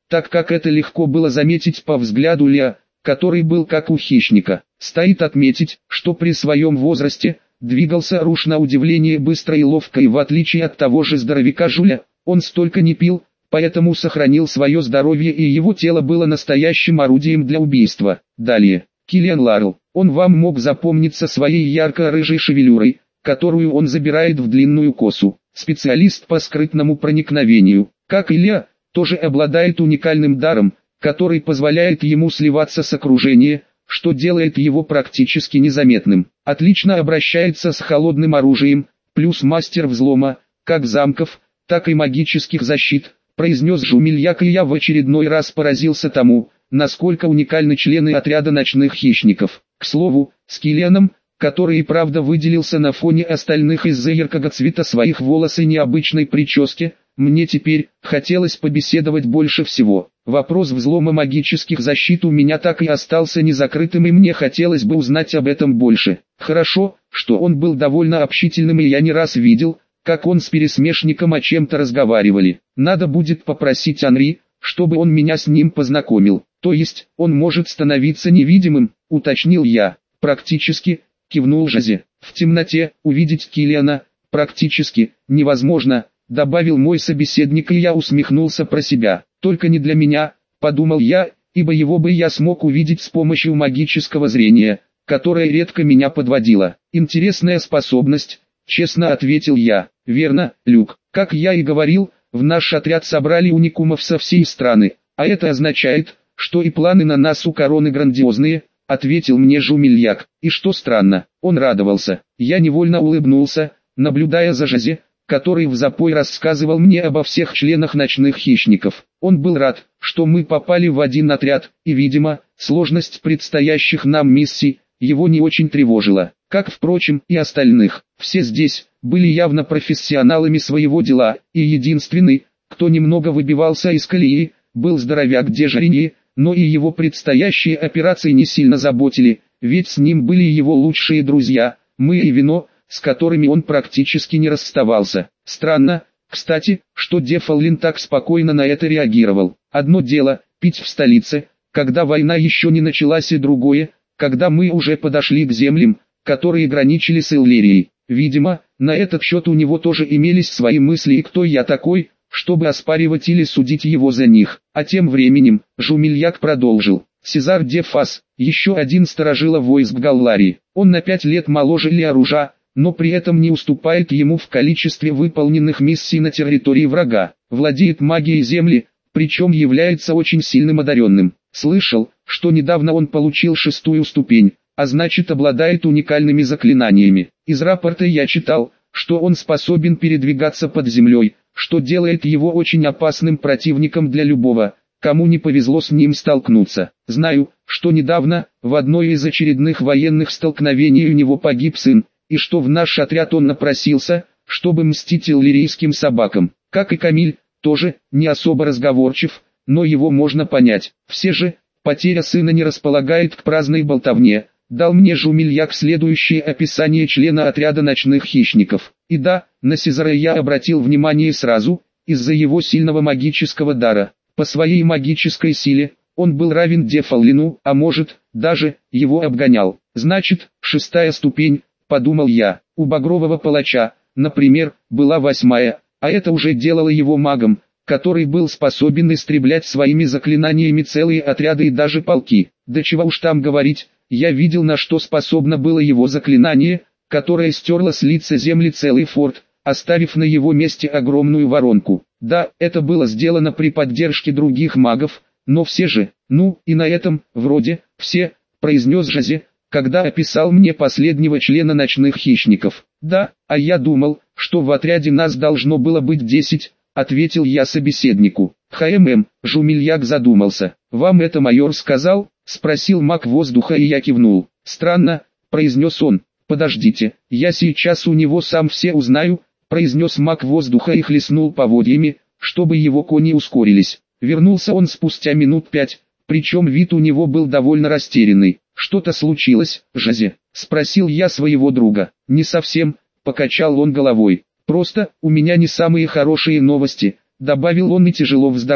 так как это легко было заметить по взгляду Леа, который был как у хищника. Стоит отметить, что при своем возрасте двигался Руш на удивление быстро и ловко, и в отличие от того же здоровяка Жуля, он столько не пил, поэтому сохранил свое здоровье, и его тело было настоящим орудием для убийства. Далее, Киллиан Ларл. Он вам мог запомниться своей ярко-рыжей шевелюрой, которую он забирает в длинную косу. Специалист по скрытному проникновению, как и Леа, тоже обладает уникальным даром, который позволяет ему сливаться с окружением, что делает его практически незаметным. Отлично обращается с холодным оружием, плюс мастер взлома, как замков, так и магических защит, произнес Жумельяк, и я в очередной раз поразился тому, насколько уникальны члены отряда ночных хищников. К слову, с Киллианом, который и правда выделился на фоне остальных из-за яркого цвета своих волос и необычной прически, мне теперь хотелось побеседовать больше всего. Вопрос взлома магических защит у меня так и остался незакрытым, и мне хотелось бы узнать об этом больше. Хорошо, что он был довольно общительным, и я не раз видел, как он с пересмешником о чем-то разговаривали. Надо будет попросить Анри, чтобы он меня с ним познакомил. То есть, он может становиться невидимым, уточнил я. Практически, кивнул Жозе. В темноте увидеть Киллиана практически невозможно, добавил мой собеседник, и я усмехнулся про себя. Только не для меня, подумал я, ибо его бы я смог увидеть с помощью магического зрения, которое редко меня подводило. Интересная способность, честно ответил я. Верно, Люк. Как я и говорил, в наш отряд собрали уникумов со всей страны, а это означает, что и планы на нас у короны грандиозные, ответил мне Жумельяк. И что странно, он радовался. Я невольно улыбнулся, наблюдая за Жозе, который в запой рассказывал мне обо всех членах ночных хищников. Он был рад, что мы попали в один отряд, и, видимо, сложность предстоящих нам миссий его не очень тревожила, как, впрочем, и остальных. Все здесь были явно профессионалами своего дела, и единственный, кто немного выбивался из колеи, был здоровяк Дежариньи, но и его предстоящие операции не сильно заботили, ведь с ним были его лучшие друзья, мы и Вино, с которыми он практически не расставался. Странно, кстати, что Дефалин так спокойно на это реагировал. Одно дело, пить в столице, когда война еще не началась, и другое, когда мы уже подошли к землям, которые граничили с Эллерией. Видимо, на этот счет у него тоже имелись свои мысли, и кто я такой, чтобы оспаривать или судить его за них. А тем временем, Жумельяк продолжил. Сезар де Фас, еще один сторожила войск Галларии. Он на пять лет моложе Леоружа, но при этом не уступает ему в количестве выполненных миссий на территории врага. Владеет магией земли, причем является очень сильным одаренным. Слышал, что недавно он получил шестую ступень, а значит обладает уникальными заклинаниями. Из рапорта я читал, что он способен передвигаться под землей, что делает его очень опасным противником для любого, кому не повезло с ним столкнуться. Знаю, что недавно, в одной из очередных военных столкновений у него погиб сын, и что в наш отряд он напросился, чтобы мстить иллирийским собакам. Как и Камиль, тоже не особо разговорчив, но его можно понять. Все же, потеря сына не располагает к праздной болтовне. Дал мне Жумельяк следующее описание члена отряда ночных хищников. И да, на Сезара я обратил внимание сразу, из-за его сильного магического дара. По своей магической силе, он был равен Дефалину, а может, даже, его обгонял. Значит, шестая ступень, подумал я. У Багрового Палача, например, была восьмая, а это уже делало его магом, который был способен истреблять своими заклинаниями целые отряды и даже полки. Да чего уж там говорить, я видел, на что способно было его заклинание, которое стерло с лица земли целый форт, оставив на его месте огромную воронку. Да, это было сделано при поддержке других магов, но все же, ну и на этом, вроде, все, произнес Жозе, когда описал мне последнего члена ночных хищников. Да, а я думал, что в отряде нас должно было быть десять, ответил я собеседнику. ХММ, Жумельяк задумался. Вам это майор сказал? Спросил маг воздуха, и я кивнул. Странно, произнес он. Подождите, я сейчас у него сам все узнаю, произнес маг воздуха и хлестнул поводьями, чтобы его кони ускорились. Вернулся он спустя минут пять, причем вид у него был довольно растерянный. Что-то случилось, Жозе? Спросил я своего друга. Не совсем, покачал он головой. Просто, у меня не самые хорошие новости, добавил он и тяжело вздохнул.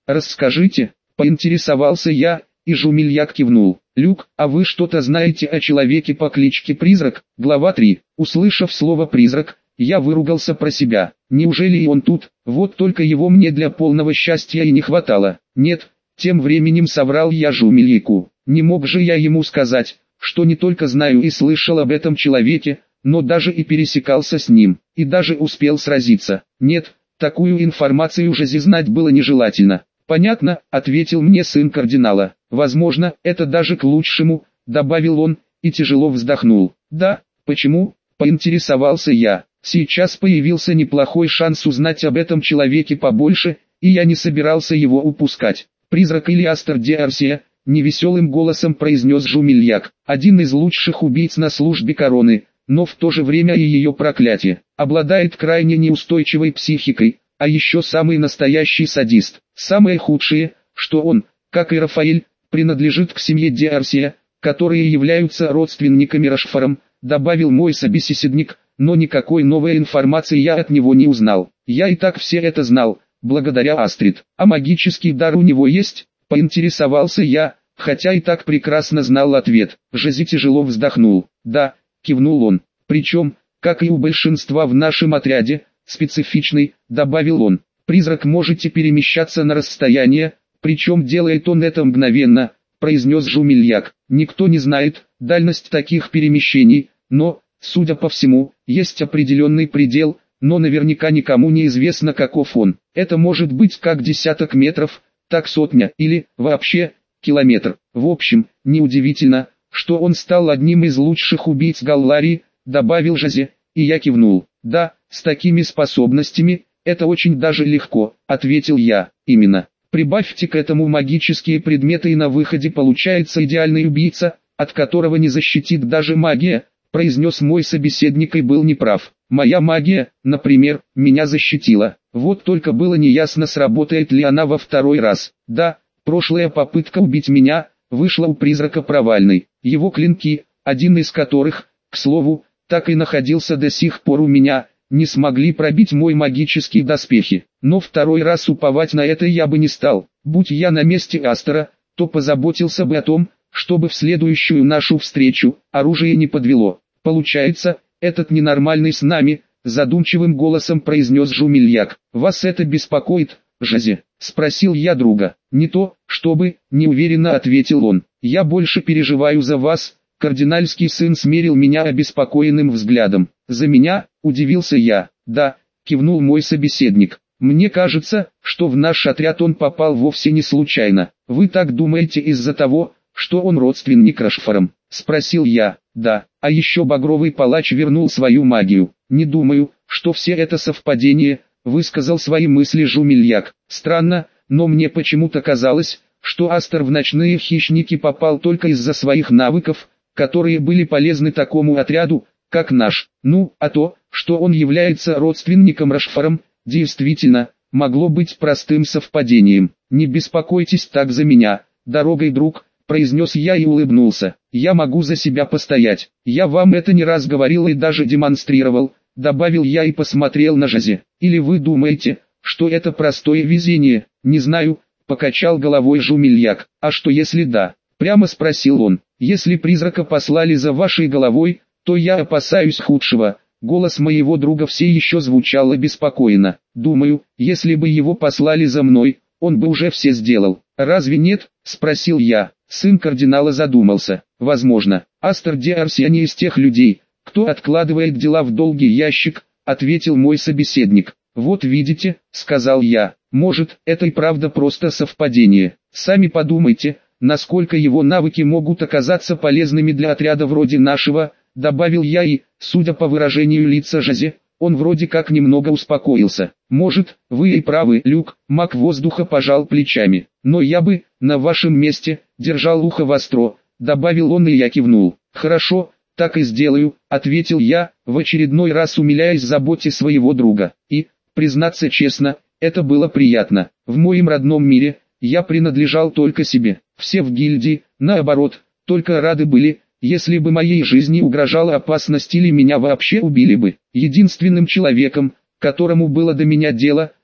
расскажите, поинтересовался я, и Жумельяк кивнул. Люк, а вы что-то знаете о человеке по кличке Призрак? Глава три. Услышав слово «призрак», я выругался про себя. Неужели и он тут? Вот только его мне для полного счастья и не хватало. Нет, тем временем соврал я Жумельяку. Не мог же я ему сказать, что не только знаю и слышал об этом человеке, но даже и пересекался с ним, и даже успел сразиться. Нет, такую информацию Жази знать было нежелательно. «Понятно», — ответил мне сын кардинала. «Возможно, это даже к лучшему», — добавил он, и тяжело вздохнул. «Да, почему?» — поинтересовался я. Сейчас появился неплохой шанс узнать об этом человеке побольше, и я не собирался его упускать. «Призрак или Астер де Арсия», — невеселым голосом произнес Жумельяк, один из лучших убийц на службе короны, но в то же время и ее проклятие, обладает крайне неустойчивой психикой, а еще самый настоящий садист. Самое худшее, что он, как и Рафаэль, принадлежит к семье де Арсия, которые являются родственниками Рошфором, добавил мой собеседник, но никакой новой информации я от него не узнал. Я и так все это знал, благодаря Астрид. А магический дар у него есть? Поинтересовался я, хотя и так прекрасно знал ответ. Жази тяжело вздохнул. Да, кивнул он. Причем, как и у большинства в нашем отряде, специфичный, добавил он. Призрак можете перемещаться на расстояние, причем делает он это мгновенно, произнес Жумельяк. Никто не знает дальность таких перемещений, но, судя по всему, есть определенный предел, но наверняка никому не известно каков он. Это может быть как десяток метров, так сотня или, вообще, километр. В общем, неудивительно, что он стал одним из лучших убийц Галларии, добавил Жази, и я кивнул. Да, с такими способностями, это очень даже легко, ответил я. Именно. Прибавьте к этому магические предметы и на выходе получается идеальный убийца, от которого не защитит даже магия, произнес мой собеседник и был неправ. Моя магия, например, меня защитила. Вот только было неясно, сработает ли она во второй раз. Да, прошлая попытка убить меня вышла у призрака провальной. Его клинки, один из которых, к слову, так и находился до сих пор у меня, не смогли пробить мой магические доспехи. Но второй раз уповать на это я бы не стал. Будь я на месте Астера, то позаботился бы о том, чтобы в следующую нашу встречу оружие не подвело. Получается, этот ненормальный с нами, задумчивым голосом произнес Жумельяк. Вас это беспокоит, Жази? Спросил я друга. Не то, чтобы, неуверенно ответил он. Я больше переживаю за вас. Кардинальский сын смерил меня обеспокоенным взглядом. За меня, удивился я. Да, кивнул мой собеседник. Мне кажется, что в наш отряд он попал вовсе не случайно. Вы так думаете из-за того, что он родственник Рошфором? Спросил я. Да, а еще Багровый Палач вернул свою магию. Не думаю, что все это совпадение, высказал свои мысли Жумельяк. Странно, но мне почему-то казалось, что Астер в ночные хищники попал только из-за своих навыков, которые были полезны такому отряду, как наш. Ну, а то, что он является родственником Рошфором, действительно, могло быть простым совпадением. Не беспокойтесь так за меня, дорогой друг, произнес я и улыбнулся. Я могу за себя постоять. Я вам это не раз говорил и даже демонстрировал, добавил я и посмотрел на Жази. Или вы думаете, что это простое везение? Не знаю, покачал головой Жумельяк. А что если да? Прямо спросил он. Если призрака послали за вашей головой, то я опасаюсь худшего. Голос моего друга все еще звучал обеспокоенно. Думаю, если бы его послали за мной, он бы уже все сделал. Разве нет? Спросил я. Сын кардинала задумался. Возможно, Астер де Арсия не из тех людей, кто откладывает дела в долгий ящик, ответил мой собеседник. Вот видите, сказал я. Может, это и правда просто совпадение. Сами подумайте, насколько его навыки могут оказаться полезными для отряда вроде нашего, добавил я и, судя по выражению лица Жази, он вроде как немного успокоился. Может, вы и правы, Люк, маг воздуха пожал плечами. Но я бы, на вашем месте, держал ухо востро, добавил он и я кивнул. Хорошо, так и сделаю, ответил я, в очередной раз умиляясь заботе своего друга. И, признаться честно, это было приятно. В моем родном мире, я принадлежал только себе. Все в гильдии, наоборот, только рады были, если бы моей жизни угрожала опасность или меня вообще убили бы. Единственным человеком, которому было до меня дело,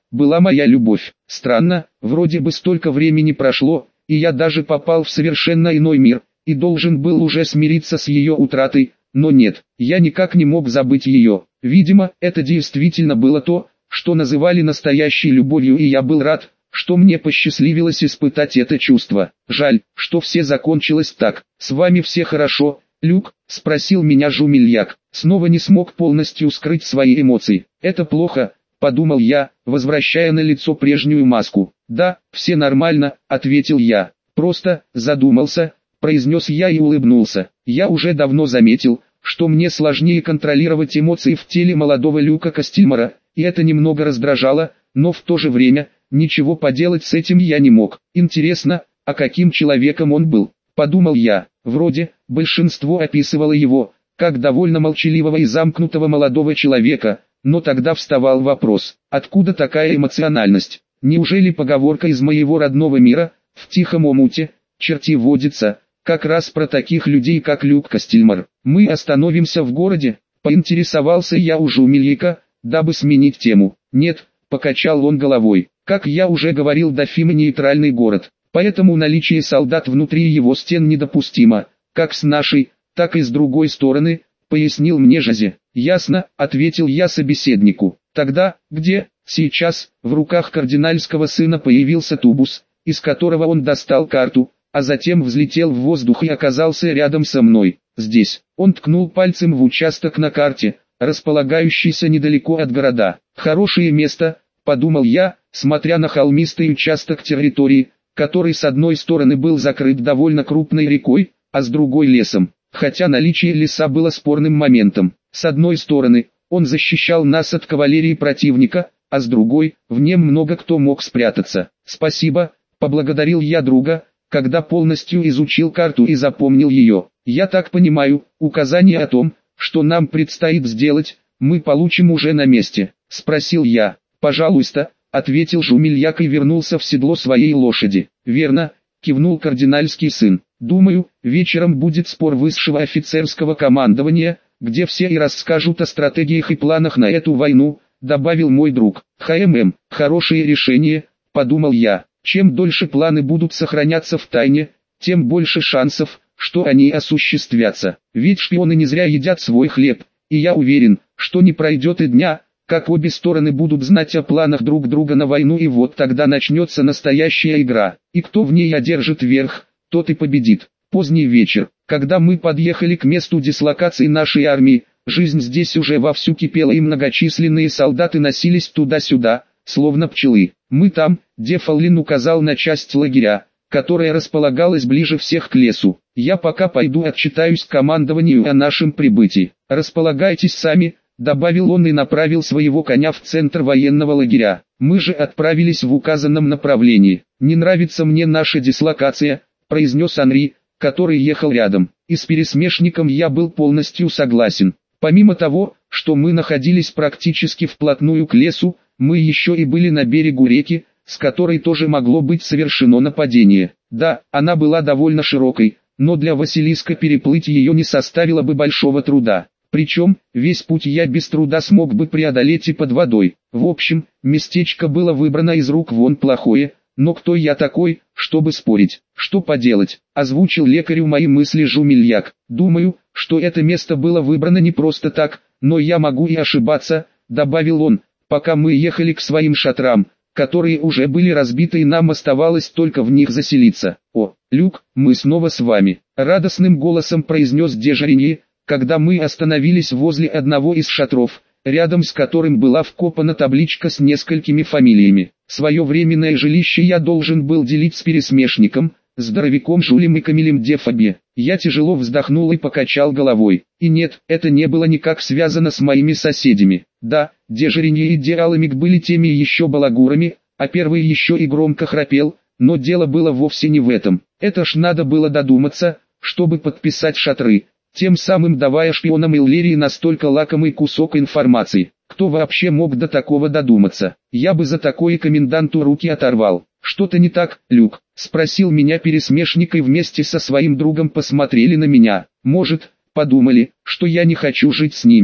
была моя любовь. Странно, вроде бы столько времени прошло, и я даже попал в совершенно иной мир, и должен был уже смириться с ее утратой, но нет, я никак не мог забыть ее. Видимо, это действительно было то, что называли настоящей любовью, и я был рад, что мне посчастливилось испытать это чувство. Жаль, что все закончилось так. «С вами все хорошо, Люк?» — спросил меня Жумельяк. Снова не смог полностью скрыть свои эмоции. «Это плохо», — подумал я, возвращая на лицо прежнюю маску. «Да, все нормально», — ответил я. «Просто задумался», — произнес я и улыбнулся. Я уже давно заметил, что мне сложнее контролировать эмоции в теле молодого Люка Костильмара, и это немного раздражало, но в то же время ничего поделать с этим я не мог. Интересно, а каким человеком он был? Подумал я. Вроде, большинство описывало его, как довольно молчаливого и замкнутого молодого человека, но тогда вставал вопрос, откуда такая эмоциональность? Неужели поговорка из моего родного мира, в тихом омуте, черти водится, как раз про таких людей, как Люк Костильмар? Мы остановимся в городе, поинтересовался я у Жумельяка, дабы сменить тему. Нет, покачал он головой. Как я уже говорил, Дафима нейтральный город, поэтому наличие солдат внутри его стен недопустимо, как с нашей, так и с другой стороны, пояснил мне Жозе. Ясно, ответил я собеседнику. Тогда, где? Сейчас, в руках кардинальского сына появился тубус, из которого он достал карту, а затем взлетел в воздух и оказался рядом со мной. Здесь, он ткнул пальцем в участок на карте, располагающийся недалеко от города. Хорошее место, подумал я, смотря на холмистый участок территории, который с одной стороны был закрыт довольно крупной рекой, а с другой лесом. Хотя наличие леса было спорным моментом. С одной стороны, он защищал нас от кавалерии противника, а с другой, в нем много кто мог спрятаться. «Спасибо», — поблагодарил я друга, когда полностью изучил карту и запомнил ее. «Я так понимаю, указание о том, что нам предстоит сделать, мы получим уже на месте?» — спросил я. «Пожалуйста», — ответил Жумельяк и вернулся в седло своей лошади. «Верно», — кивнул кардинальский сын. «Думаю, вечером будет спор высшего офицерского командования, где все и расскажут о стратегиях и планах на эту войну», — добавил мой друг. «ХММ, хорошее решение», — подумал я. «Чем дольше планы будут сохраняться в тайне, тем больше шансов, что они осуществятся. Ведь шпионы не зря едят свой хлеб, и я уверен, что не пройдет и дня, как обе стороны будут знать о планах друг друга на войну, и вот тогда начнется настоящая игра, и кто в ней одержит верх, тот и победит». Поздний вечер, когда мы подъехали к месту дислокации нашей армии, жизнь здесь уже вовсю кипела, и многочисленные солдаты носились туда-сюда, словно пчелы. «Мы там», — Дефалин указал на часть лагеря, которая располагалась ближе всех к лесу. «Я пока пойду отчитаюсь командованию о нашем прибытии. Располагайтесь сами», — добавил он и направил своего коня в центр военного лагеря. Мы же отправились в указанном направлении. «Не нравится мне наша дислокация», — произнес Анри, который ехал рядом. И с пересмешником я был полностью согласен. Помимо того, что мы находились практически вплотную к лесу, мы еще и были на берегу реки, с которой тоже могло быть совершено нападение. Да, она была довольно широкой, но для Василиска переплыть ее не составило бы большого труда. Причем, весь путь я без труда смог бы преодолеть и под водой. В общем, местечко было выбрано из рук вон плохое, но кто я такой, чтобы спорить? «Что поделать?» — озвучил лекарю мои мысли Жумельяк. «Думаю, что это место было выбрано не просто так, но я могу и ошибаться», — добавил он, пока мы ехали к своим шатрам, которые уже были разбиты, и нам оставалось только в них заселиться. «О, Люк, мы снова с вами», — радостным голосом произнес Дежариньи, когда мы остановились возле одного из шатров, рядом с которым была вкопана табличка с несколькими фамилиями. Свое временное жилище я должен был делить с пересмешником, здоровяком Жулем и Камилем де Фабье. Я тяжело вздохнул и покачал головой. И нет, это не было никак связано с моими соседями. Да, Дежариньи и Деаламик были теми еще балагурами, а первый еще и громко храпел, но дело было вовсе не в этом. Это ж надо было додуматься, чтобы подписать шатры, тем самым давая шпионам Иллирии настолько лакомый кусок информации. Кто вообще мог до такого додуматься? Я бы за такое коменданту руки оторвал. «Что-то не так, Люк?» — спросил меня пересмешник, и вместе со своим другом посмотрели на меня. «Может, подумали, что я не хочу жить с ними?»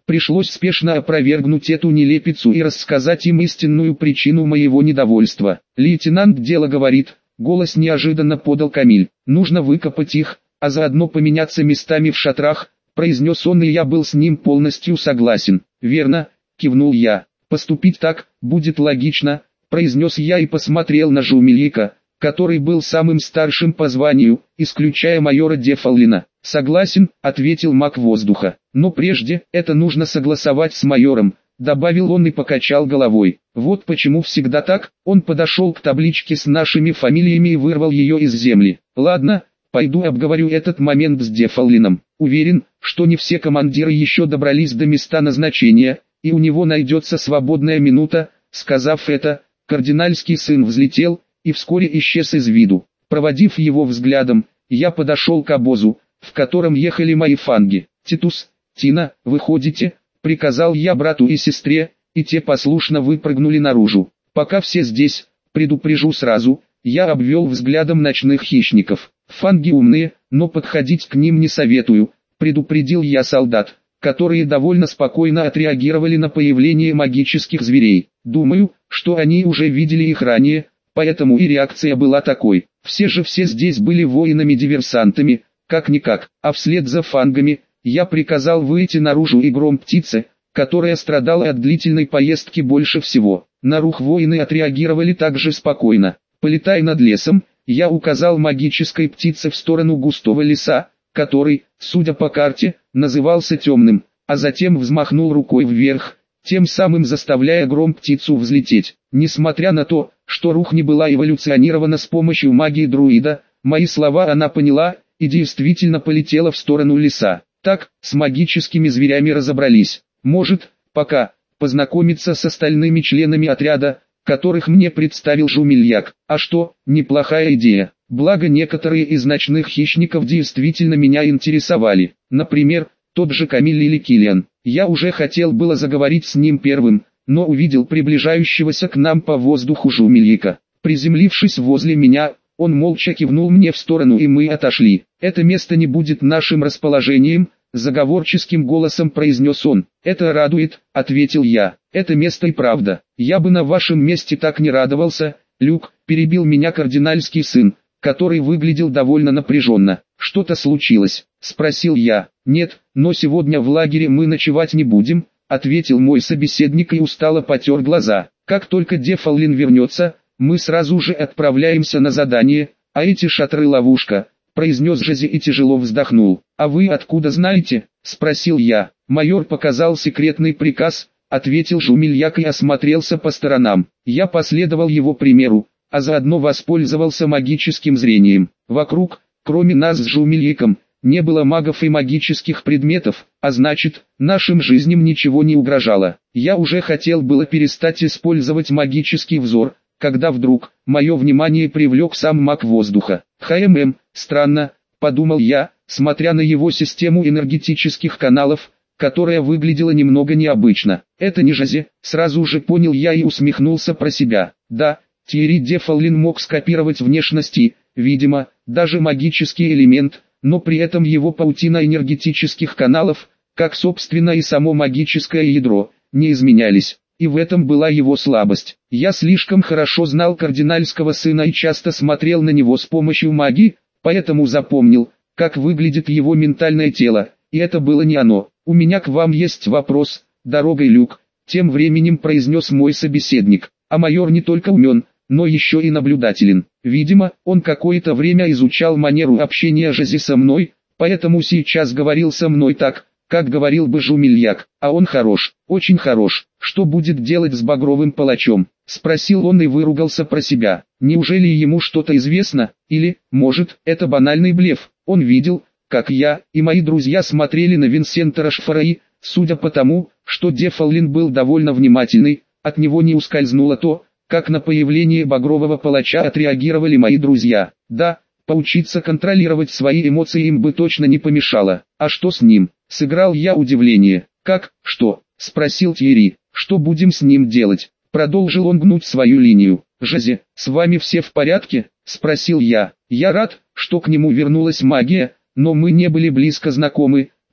Пришлось спешно опровергнуть эту нелепицу и рассказать им истинную причину моего недовольства. «Лейтенант, дело говорит», — голос неожиданно подал Камиль. «Нужно выкопать их, а заодно поменяться местами в шатрах», — произнес он, и я был с ним полностью согласен. «Верно», — кивнул я. «Поступить так будет логично», — произнес я и посмотрел на Жумельяка, который был самым старшим по званию, исключая майора Дефаллина. «Согласен», — ответил маг воздуха. «Но прежде, это нужно согласовать с майором», — добавил он и покачал головой. «Вот почему всегда так». Он подошел к табличке с нашими фамилиями и вырвал ее из земли. «Ладно, пойду обговорю этот момент с Дефаллином. Уверен, что не все командиры еще добрались до места назначения, и у него найдется свободная минута». Сказав это, кардинальский сын взлетел и вскоре исчез из виду. Проводив его взглядом, я подошел к обозу, в котором ехали мои фанги. «Титус, Тина, выходите», — приказал я брату и сестре, и те послушно выпрыгнули наружу. «Пока все здесь, предупрежу сразу», — я обвел взглядом ночных хищников. «Фанги умные, но подходить к ним не советую», — предупредил я солдат, которые довольно спокойно отреагировали на появление магических зверей. Думаю, что они уже видели их ранее, поэтому и реакция была такой. Все же все здесь были воинами-диверсантами, как-никак, а вслед за фангами, я приказал выйти наружу и гром птицы, которая страдала от длительной поездки больше всего. На рух воины отреагировали также спокойно. Полетая над лесом, я указал магической птице в сторону густого леса, который, судя по карте, назывался темным, а затем взмахнул рукой вверх, тем самым заставляя гром птицу взлететь. Несмотря на то, что рух не была эволюционирована с помощью магии друида, мои слова она поняла и действительно полетела в сторону леса. Так, с магическими зверями разобрались. Может, пока, познакомиться с остальными членами отряда, которых мне представил Жумельяк. А что, неплохая идея. Благо некоторые из ночных хищников действительно меня интересовали. Например, тот же Камиль или Киллиан. Я уже хотел было заговорить с ним первым, но увидел приближающегося к нам по воздуху Жумельяка. Приземлившись возле меня, он молча кивнул мне в сторону, и мы отошли. «Это место не будет нашим расположением», — заговорческим голосом произнес он. «Это радует», — ответил я. «Это место и правда. Я бы на вашем месте так не радовался». «Люк», — перебил меня кардинальский сын, который выглядел довольно напряженно. «Что-то случилось?» — спросил я. «Нет, но сегодня в лагере мы ночевать не будем», — ответил мой собеседник и устало потер глаза. «Как только Дефаллин вернется, мы сразу же отправляемся на задание, а эти шатры ловушка», — произнес Жозе и тяжело вздохнул. «А вы откуда знаете?» — спросил я. «Майор показал секретный приказ», — ответил Жумельяк и осмотрелся по сторонам. Я последовал его примеру, а заодно воспользовался магическим зрением. Вокруг, кроме нас с Жумельяком, не было магов и магических предметов, а значит, нашим жизням ничего не угрожало. Я уже хотел было перестать использовать магический взор, когда вдруг, мое внимание привлек сам маг воздуха. «ХММ, странно», — подумал я, смотря на его систему энергетических каналов, которая выглядела немного необычно. «Это не Жозе», — сразу же понял я и усмехнулся про себя. Да, Тьерри Дефаллин мог скопировать внешности, видимо, даже магический элемент, но при этом его паутина энергетических каналов, как собственно и само магическое ядро, не изменялись. И в этом была его слабость. Я слишком хорошо знал кардинальского сына и часто смотрел на него с помощью магии, поэтому запомнил, как выглядит его ментальное тело, и это было не оно. «У меня к вам есть вопрос, дорогой Люк», — тем временем произнес мой собеседник. «А майор не только умен, но еще и наблюдателен. Видимо, он какое-то время изучал манеру общения Жозе со мной, поэтому сейчас говорил со мной так, как говорил бы Жумельяк. А он хорош, очень хорош. Что будет делать с багровым палачом?» — спросил он и выругался про себя. Неужели ему что-то известно, или, может, это банальный блеф? Он видел, как я и мои друзья смотрели на Винсента Рошфора и, судя по тому, что Дефаллин был довольно внимательный, от него не ускользнуло то, как на появление багрового палача отреагировали мои друзья. Да, поучиться контролировать свои эмоции им бы точно не помешало. «А что с ним?» — сыграл я удивление. «Как, что?» — спросил Тьерри. «Что будем с ним делать?» — продолжил он гнуть свою линию. «Жозе, с вами все в порядке?» — спросил я. «Я рад, что к нему вернулась магия, но мы не были близко знакомы», —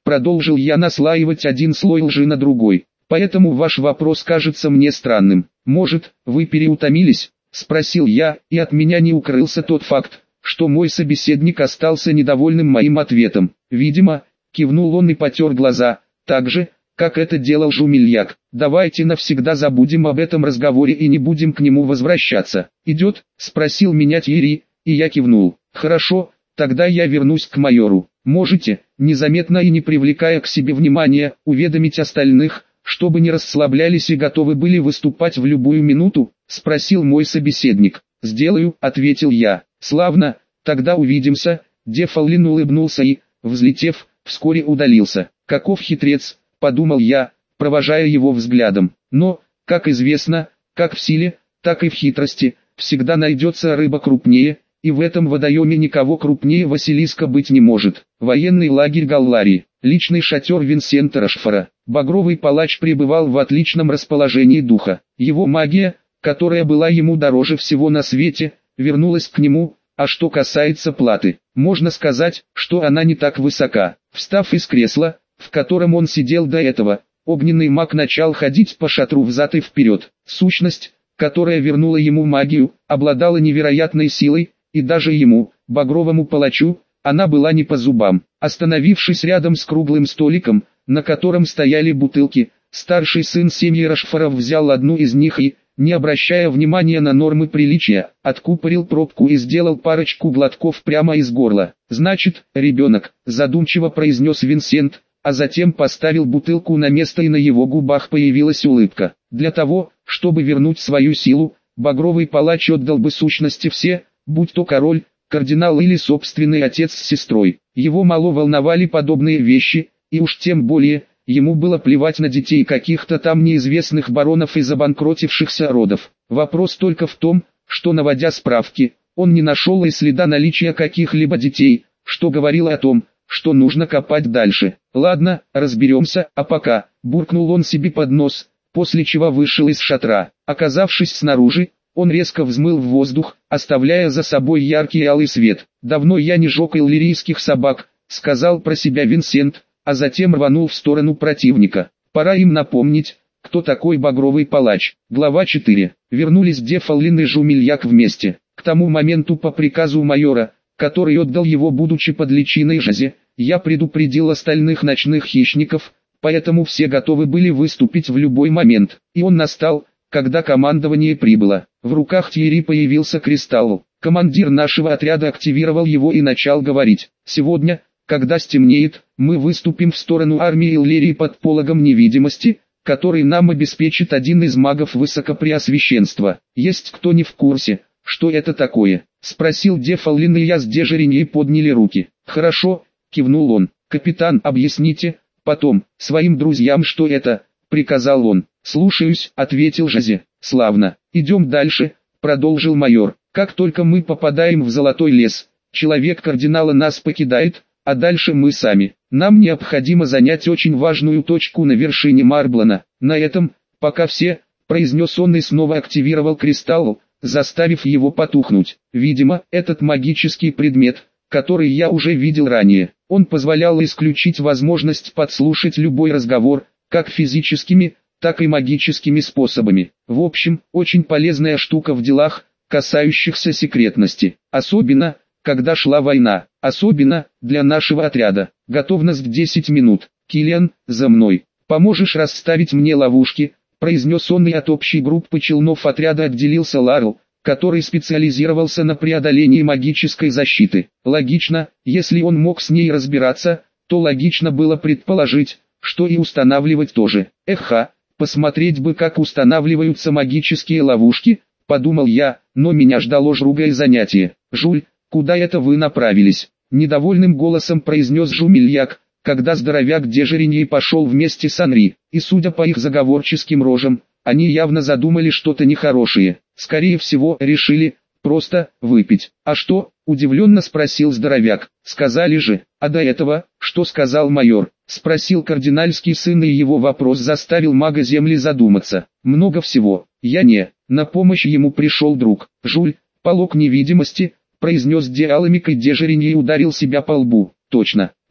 продолжил я наслаивать один слой лжи на другой. Поэтому ваш вопрос кажется мне странным. Может, вы переутомились? Спросил я, и от меня не укрылся тот факт, что мой собеседник остался недовольным моим ответом. Видимо, кивнул он и потер глаза, так же, как это делал Жумельяк. Давайте навсегда забудем об этом разговоре и не будем к нему возвращаться. Идет? Спросил меня Тьерри, и я кивнул. Хорошо, тогда я вернусь к майору. Можете, незаметно и не привлекая к себе внимания, уведомить остальных, чтобы не расслаблялись и готовы были выступать в любую минуту? Спросил мой собеседник. Сделаю, ответил я. Славно, тогда увидимся. Дефалин улыбнулся и, взлетев, вскоре удалился. Каков хитрец, подумал я, провожая его взглядом. Но, как известно, как в силе, так и в хитрости, всегда найдется рыба крупнее, и в этом водоеме никого крупнее Василиска быть не может. Военный лагерь Галларии, личный шатер Винсента Рашфора. Багровый палач пребывал в отличном расположении духа. Его магия, которая была ему дороже всего на свете, вернулась к нему, а что касается платы, можно сказать, что она не так высока. Встав из кресла, в котором он сидел до этого, огненный маг начал ходить по шатру взад и вперед. Сущность, которая вернула ему магию, обладала невероятной силой, и даже ему, багровому палачу, она была не по зубам. Остановившись рядом с круглым столиком, на котором стояли бутылки, старший сын семьи Рашфоров взял одну из них и, не обращая внимания на нормы приличия, откупорил пробку и сделал парочку глотков прямо из горла. «Значит, ребенок», — задумчиво произнес Винсент, а затем поставил бутылку на место, и на его губах появилась улыбка. Для того, чтобы вернуть свою силу, багровый палач отдал бы сущности все, будь то король, кардинал или собственный отец с сестрой. Его мало волновали подобные вещи, и уж тем более, ему было плевать на детей каких-то там неизвестных баронов из обанкротившихся родов. Вопрос только в том, что, наводя справки, он не нашел и следа наличия каких-либо детей, что говорило о том, что нужно копать дальше. «Ладно, разберемся, а пока», — буркнул он себе под нос, после чего вышел из шатра. Оказавшись снаружи, он резко взмыл в воздух, оставляя за собой яркий алый свет. «Давно я не жег иллирийских собак», — сказал про себя Винсент, а затем рванул в сторону противника. Пора им напомнить, кто такой багровый палач. Глава четыре. Вернулись Дефалин и Жумельяк вместе. К тому моменту по приказу майора, который отдал его будучи под личиной Жази, я предупредил остальных ночных хищников, поэтому все готовы были выступить в любой момент. И он настал, когда командование прибыло. В руках Тьерри появился кристалл. Командир нашего отряда активировал его и начал говорить. «Сегодня, когда стемнеет, мы выступим в сторону армии Иллирии под пологом невидимости, который нам обеспечит один из магов Высокопреосвященства. Есть кто не в курсе, что это такое?» — спросил Дефалин, и я с Дежериньей подняли руки. «Хорошо», — кивнул он. «Капитан, объясните, потом, своим друзьям, что это», — приказал он. «Слушаюсь», — ответил Жази. «Славно. Идем дальше», — продолжил майор. «Как только мы попадаем в Золотой лес, человек кардинала нас покидает, а дальше мы сами. Нам необходимо занять очень важную точку на вершине Марблана. На этом, пока все», — произнес он и снова активировал кристалл, заставив его потухнуть. Видимо, этот магический предмет, который я уже видел ранее, он позволял исключить возможность подслушать любой разговор, как физическими, так и магическими способами. В общем, очень полезная штука в делах, касающихся секретности. Особенно, когда шла война. Особенно, для нашего отряда. Готовность десять минут. Киллиан, за мной. Поможешь расставить мне ловушки?» — произнес он, и от общей группы челнов отряда отделился Ларл, который специализировался на преодолении магической защиты. Логично, если он мог с ней разбираться, то логично было предположить, что и устанавливать тоже. «Эха, посмотреть бы, как устанавливаются магические ловушки», — подумал я, но меня ждало жругое занятие. «Жуль, куда это вы направились?» — недовольным голосом произнес Жумельяк, когда здоровяк Дежериньи пошел вместе с Анри, и судя по их заговорческим рожам, они явно задумали что-то нехорошее. Скорее всего, решили просто выпить. «А что?» — удивленно спросил здоровяк. «Сказали же, а до этого, что сказал майор?» — спросил кардинальский сын, и его вопрос заставил мага земли задуматься. «Много всего. Я не...» На помощь ему пришел друг. «Жуль, полог невидимости», — произнес Диаламик, и Дежериньи ударил себя по лбу. «Точно.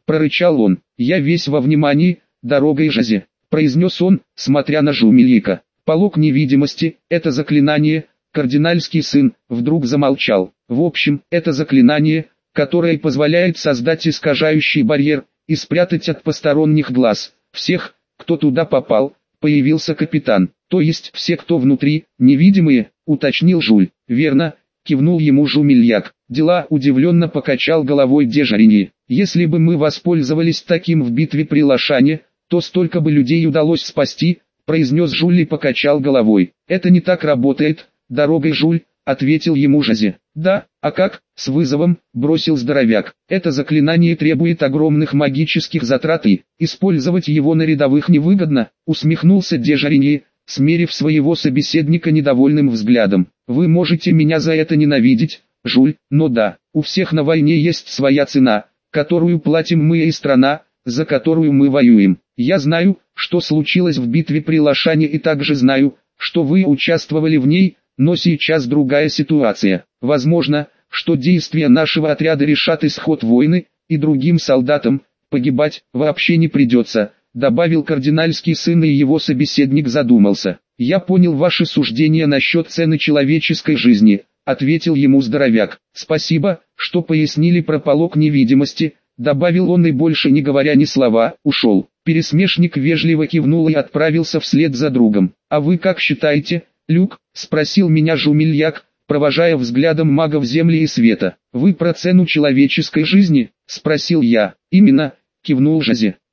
прорычал он. Я весь во внимании, дорогой Жазе, произнес он, смотря на Жумельяка. Полог невидимости, это заклинание, кардинальский сын, вдруг замолчал. В общем, это заклинание, которое позволяет создать искажающий барьер и спрятать от посторонних глаз всех, кто туда попал, появился капитан. То есть все, кто внутри, невидимые, уточнил Жуль. Верно, кивнул ему Жумельяк. Дела удивленно покачал головой Дежарини. Если бы мы воспользовались таким в битве при Лошане, то столько бы людей удалось спасти, произнес Жуль и покачал головой. Это не так работает, дорогой Жуль, ответил ему Жазе. Да, а как? С вызовом, бросил здоровяк. Это заклинание требует огромных магических затрат и использовать его на рядовых невыгодно, усмехнулся Дежарини, смерив своего собеседника недовольным взглядом. Вы можете меня за это ненавидеть, Жуль, но да, у всех на войне есть своя цена, которую платим мы и страна, за которую мы воюем. Я знаю, что случилось в битве при Лошане и также знаю, что вы участвовали в ней, но сейчас другая ситуация. Возможно, что действия нашего отряда решат исход войны, и другим солдатам погибать вообще не придется, добавил кардинальский сын, и его собеседник задумался. Я понял ваши суждения насчет цены человеческой жизни, ответил ему здоровяк. Спасибо, что пояснили про полог невидимости, добавил он и больше не говоря ни слова, ушел. Пересмешник вежливо кивнул и отправился вслед за другом. А вы как считаете, Люк, спросил меня Жумельяк, провожая взглядом магов земли и света. Вы про цену человеческой жизни, спросил я. Именно, кивнул Жазе.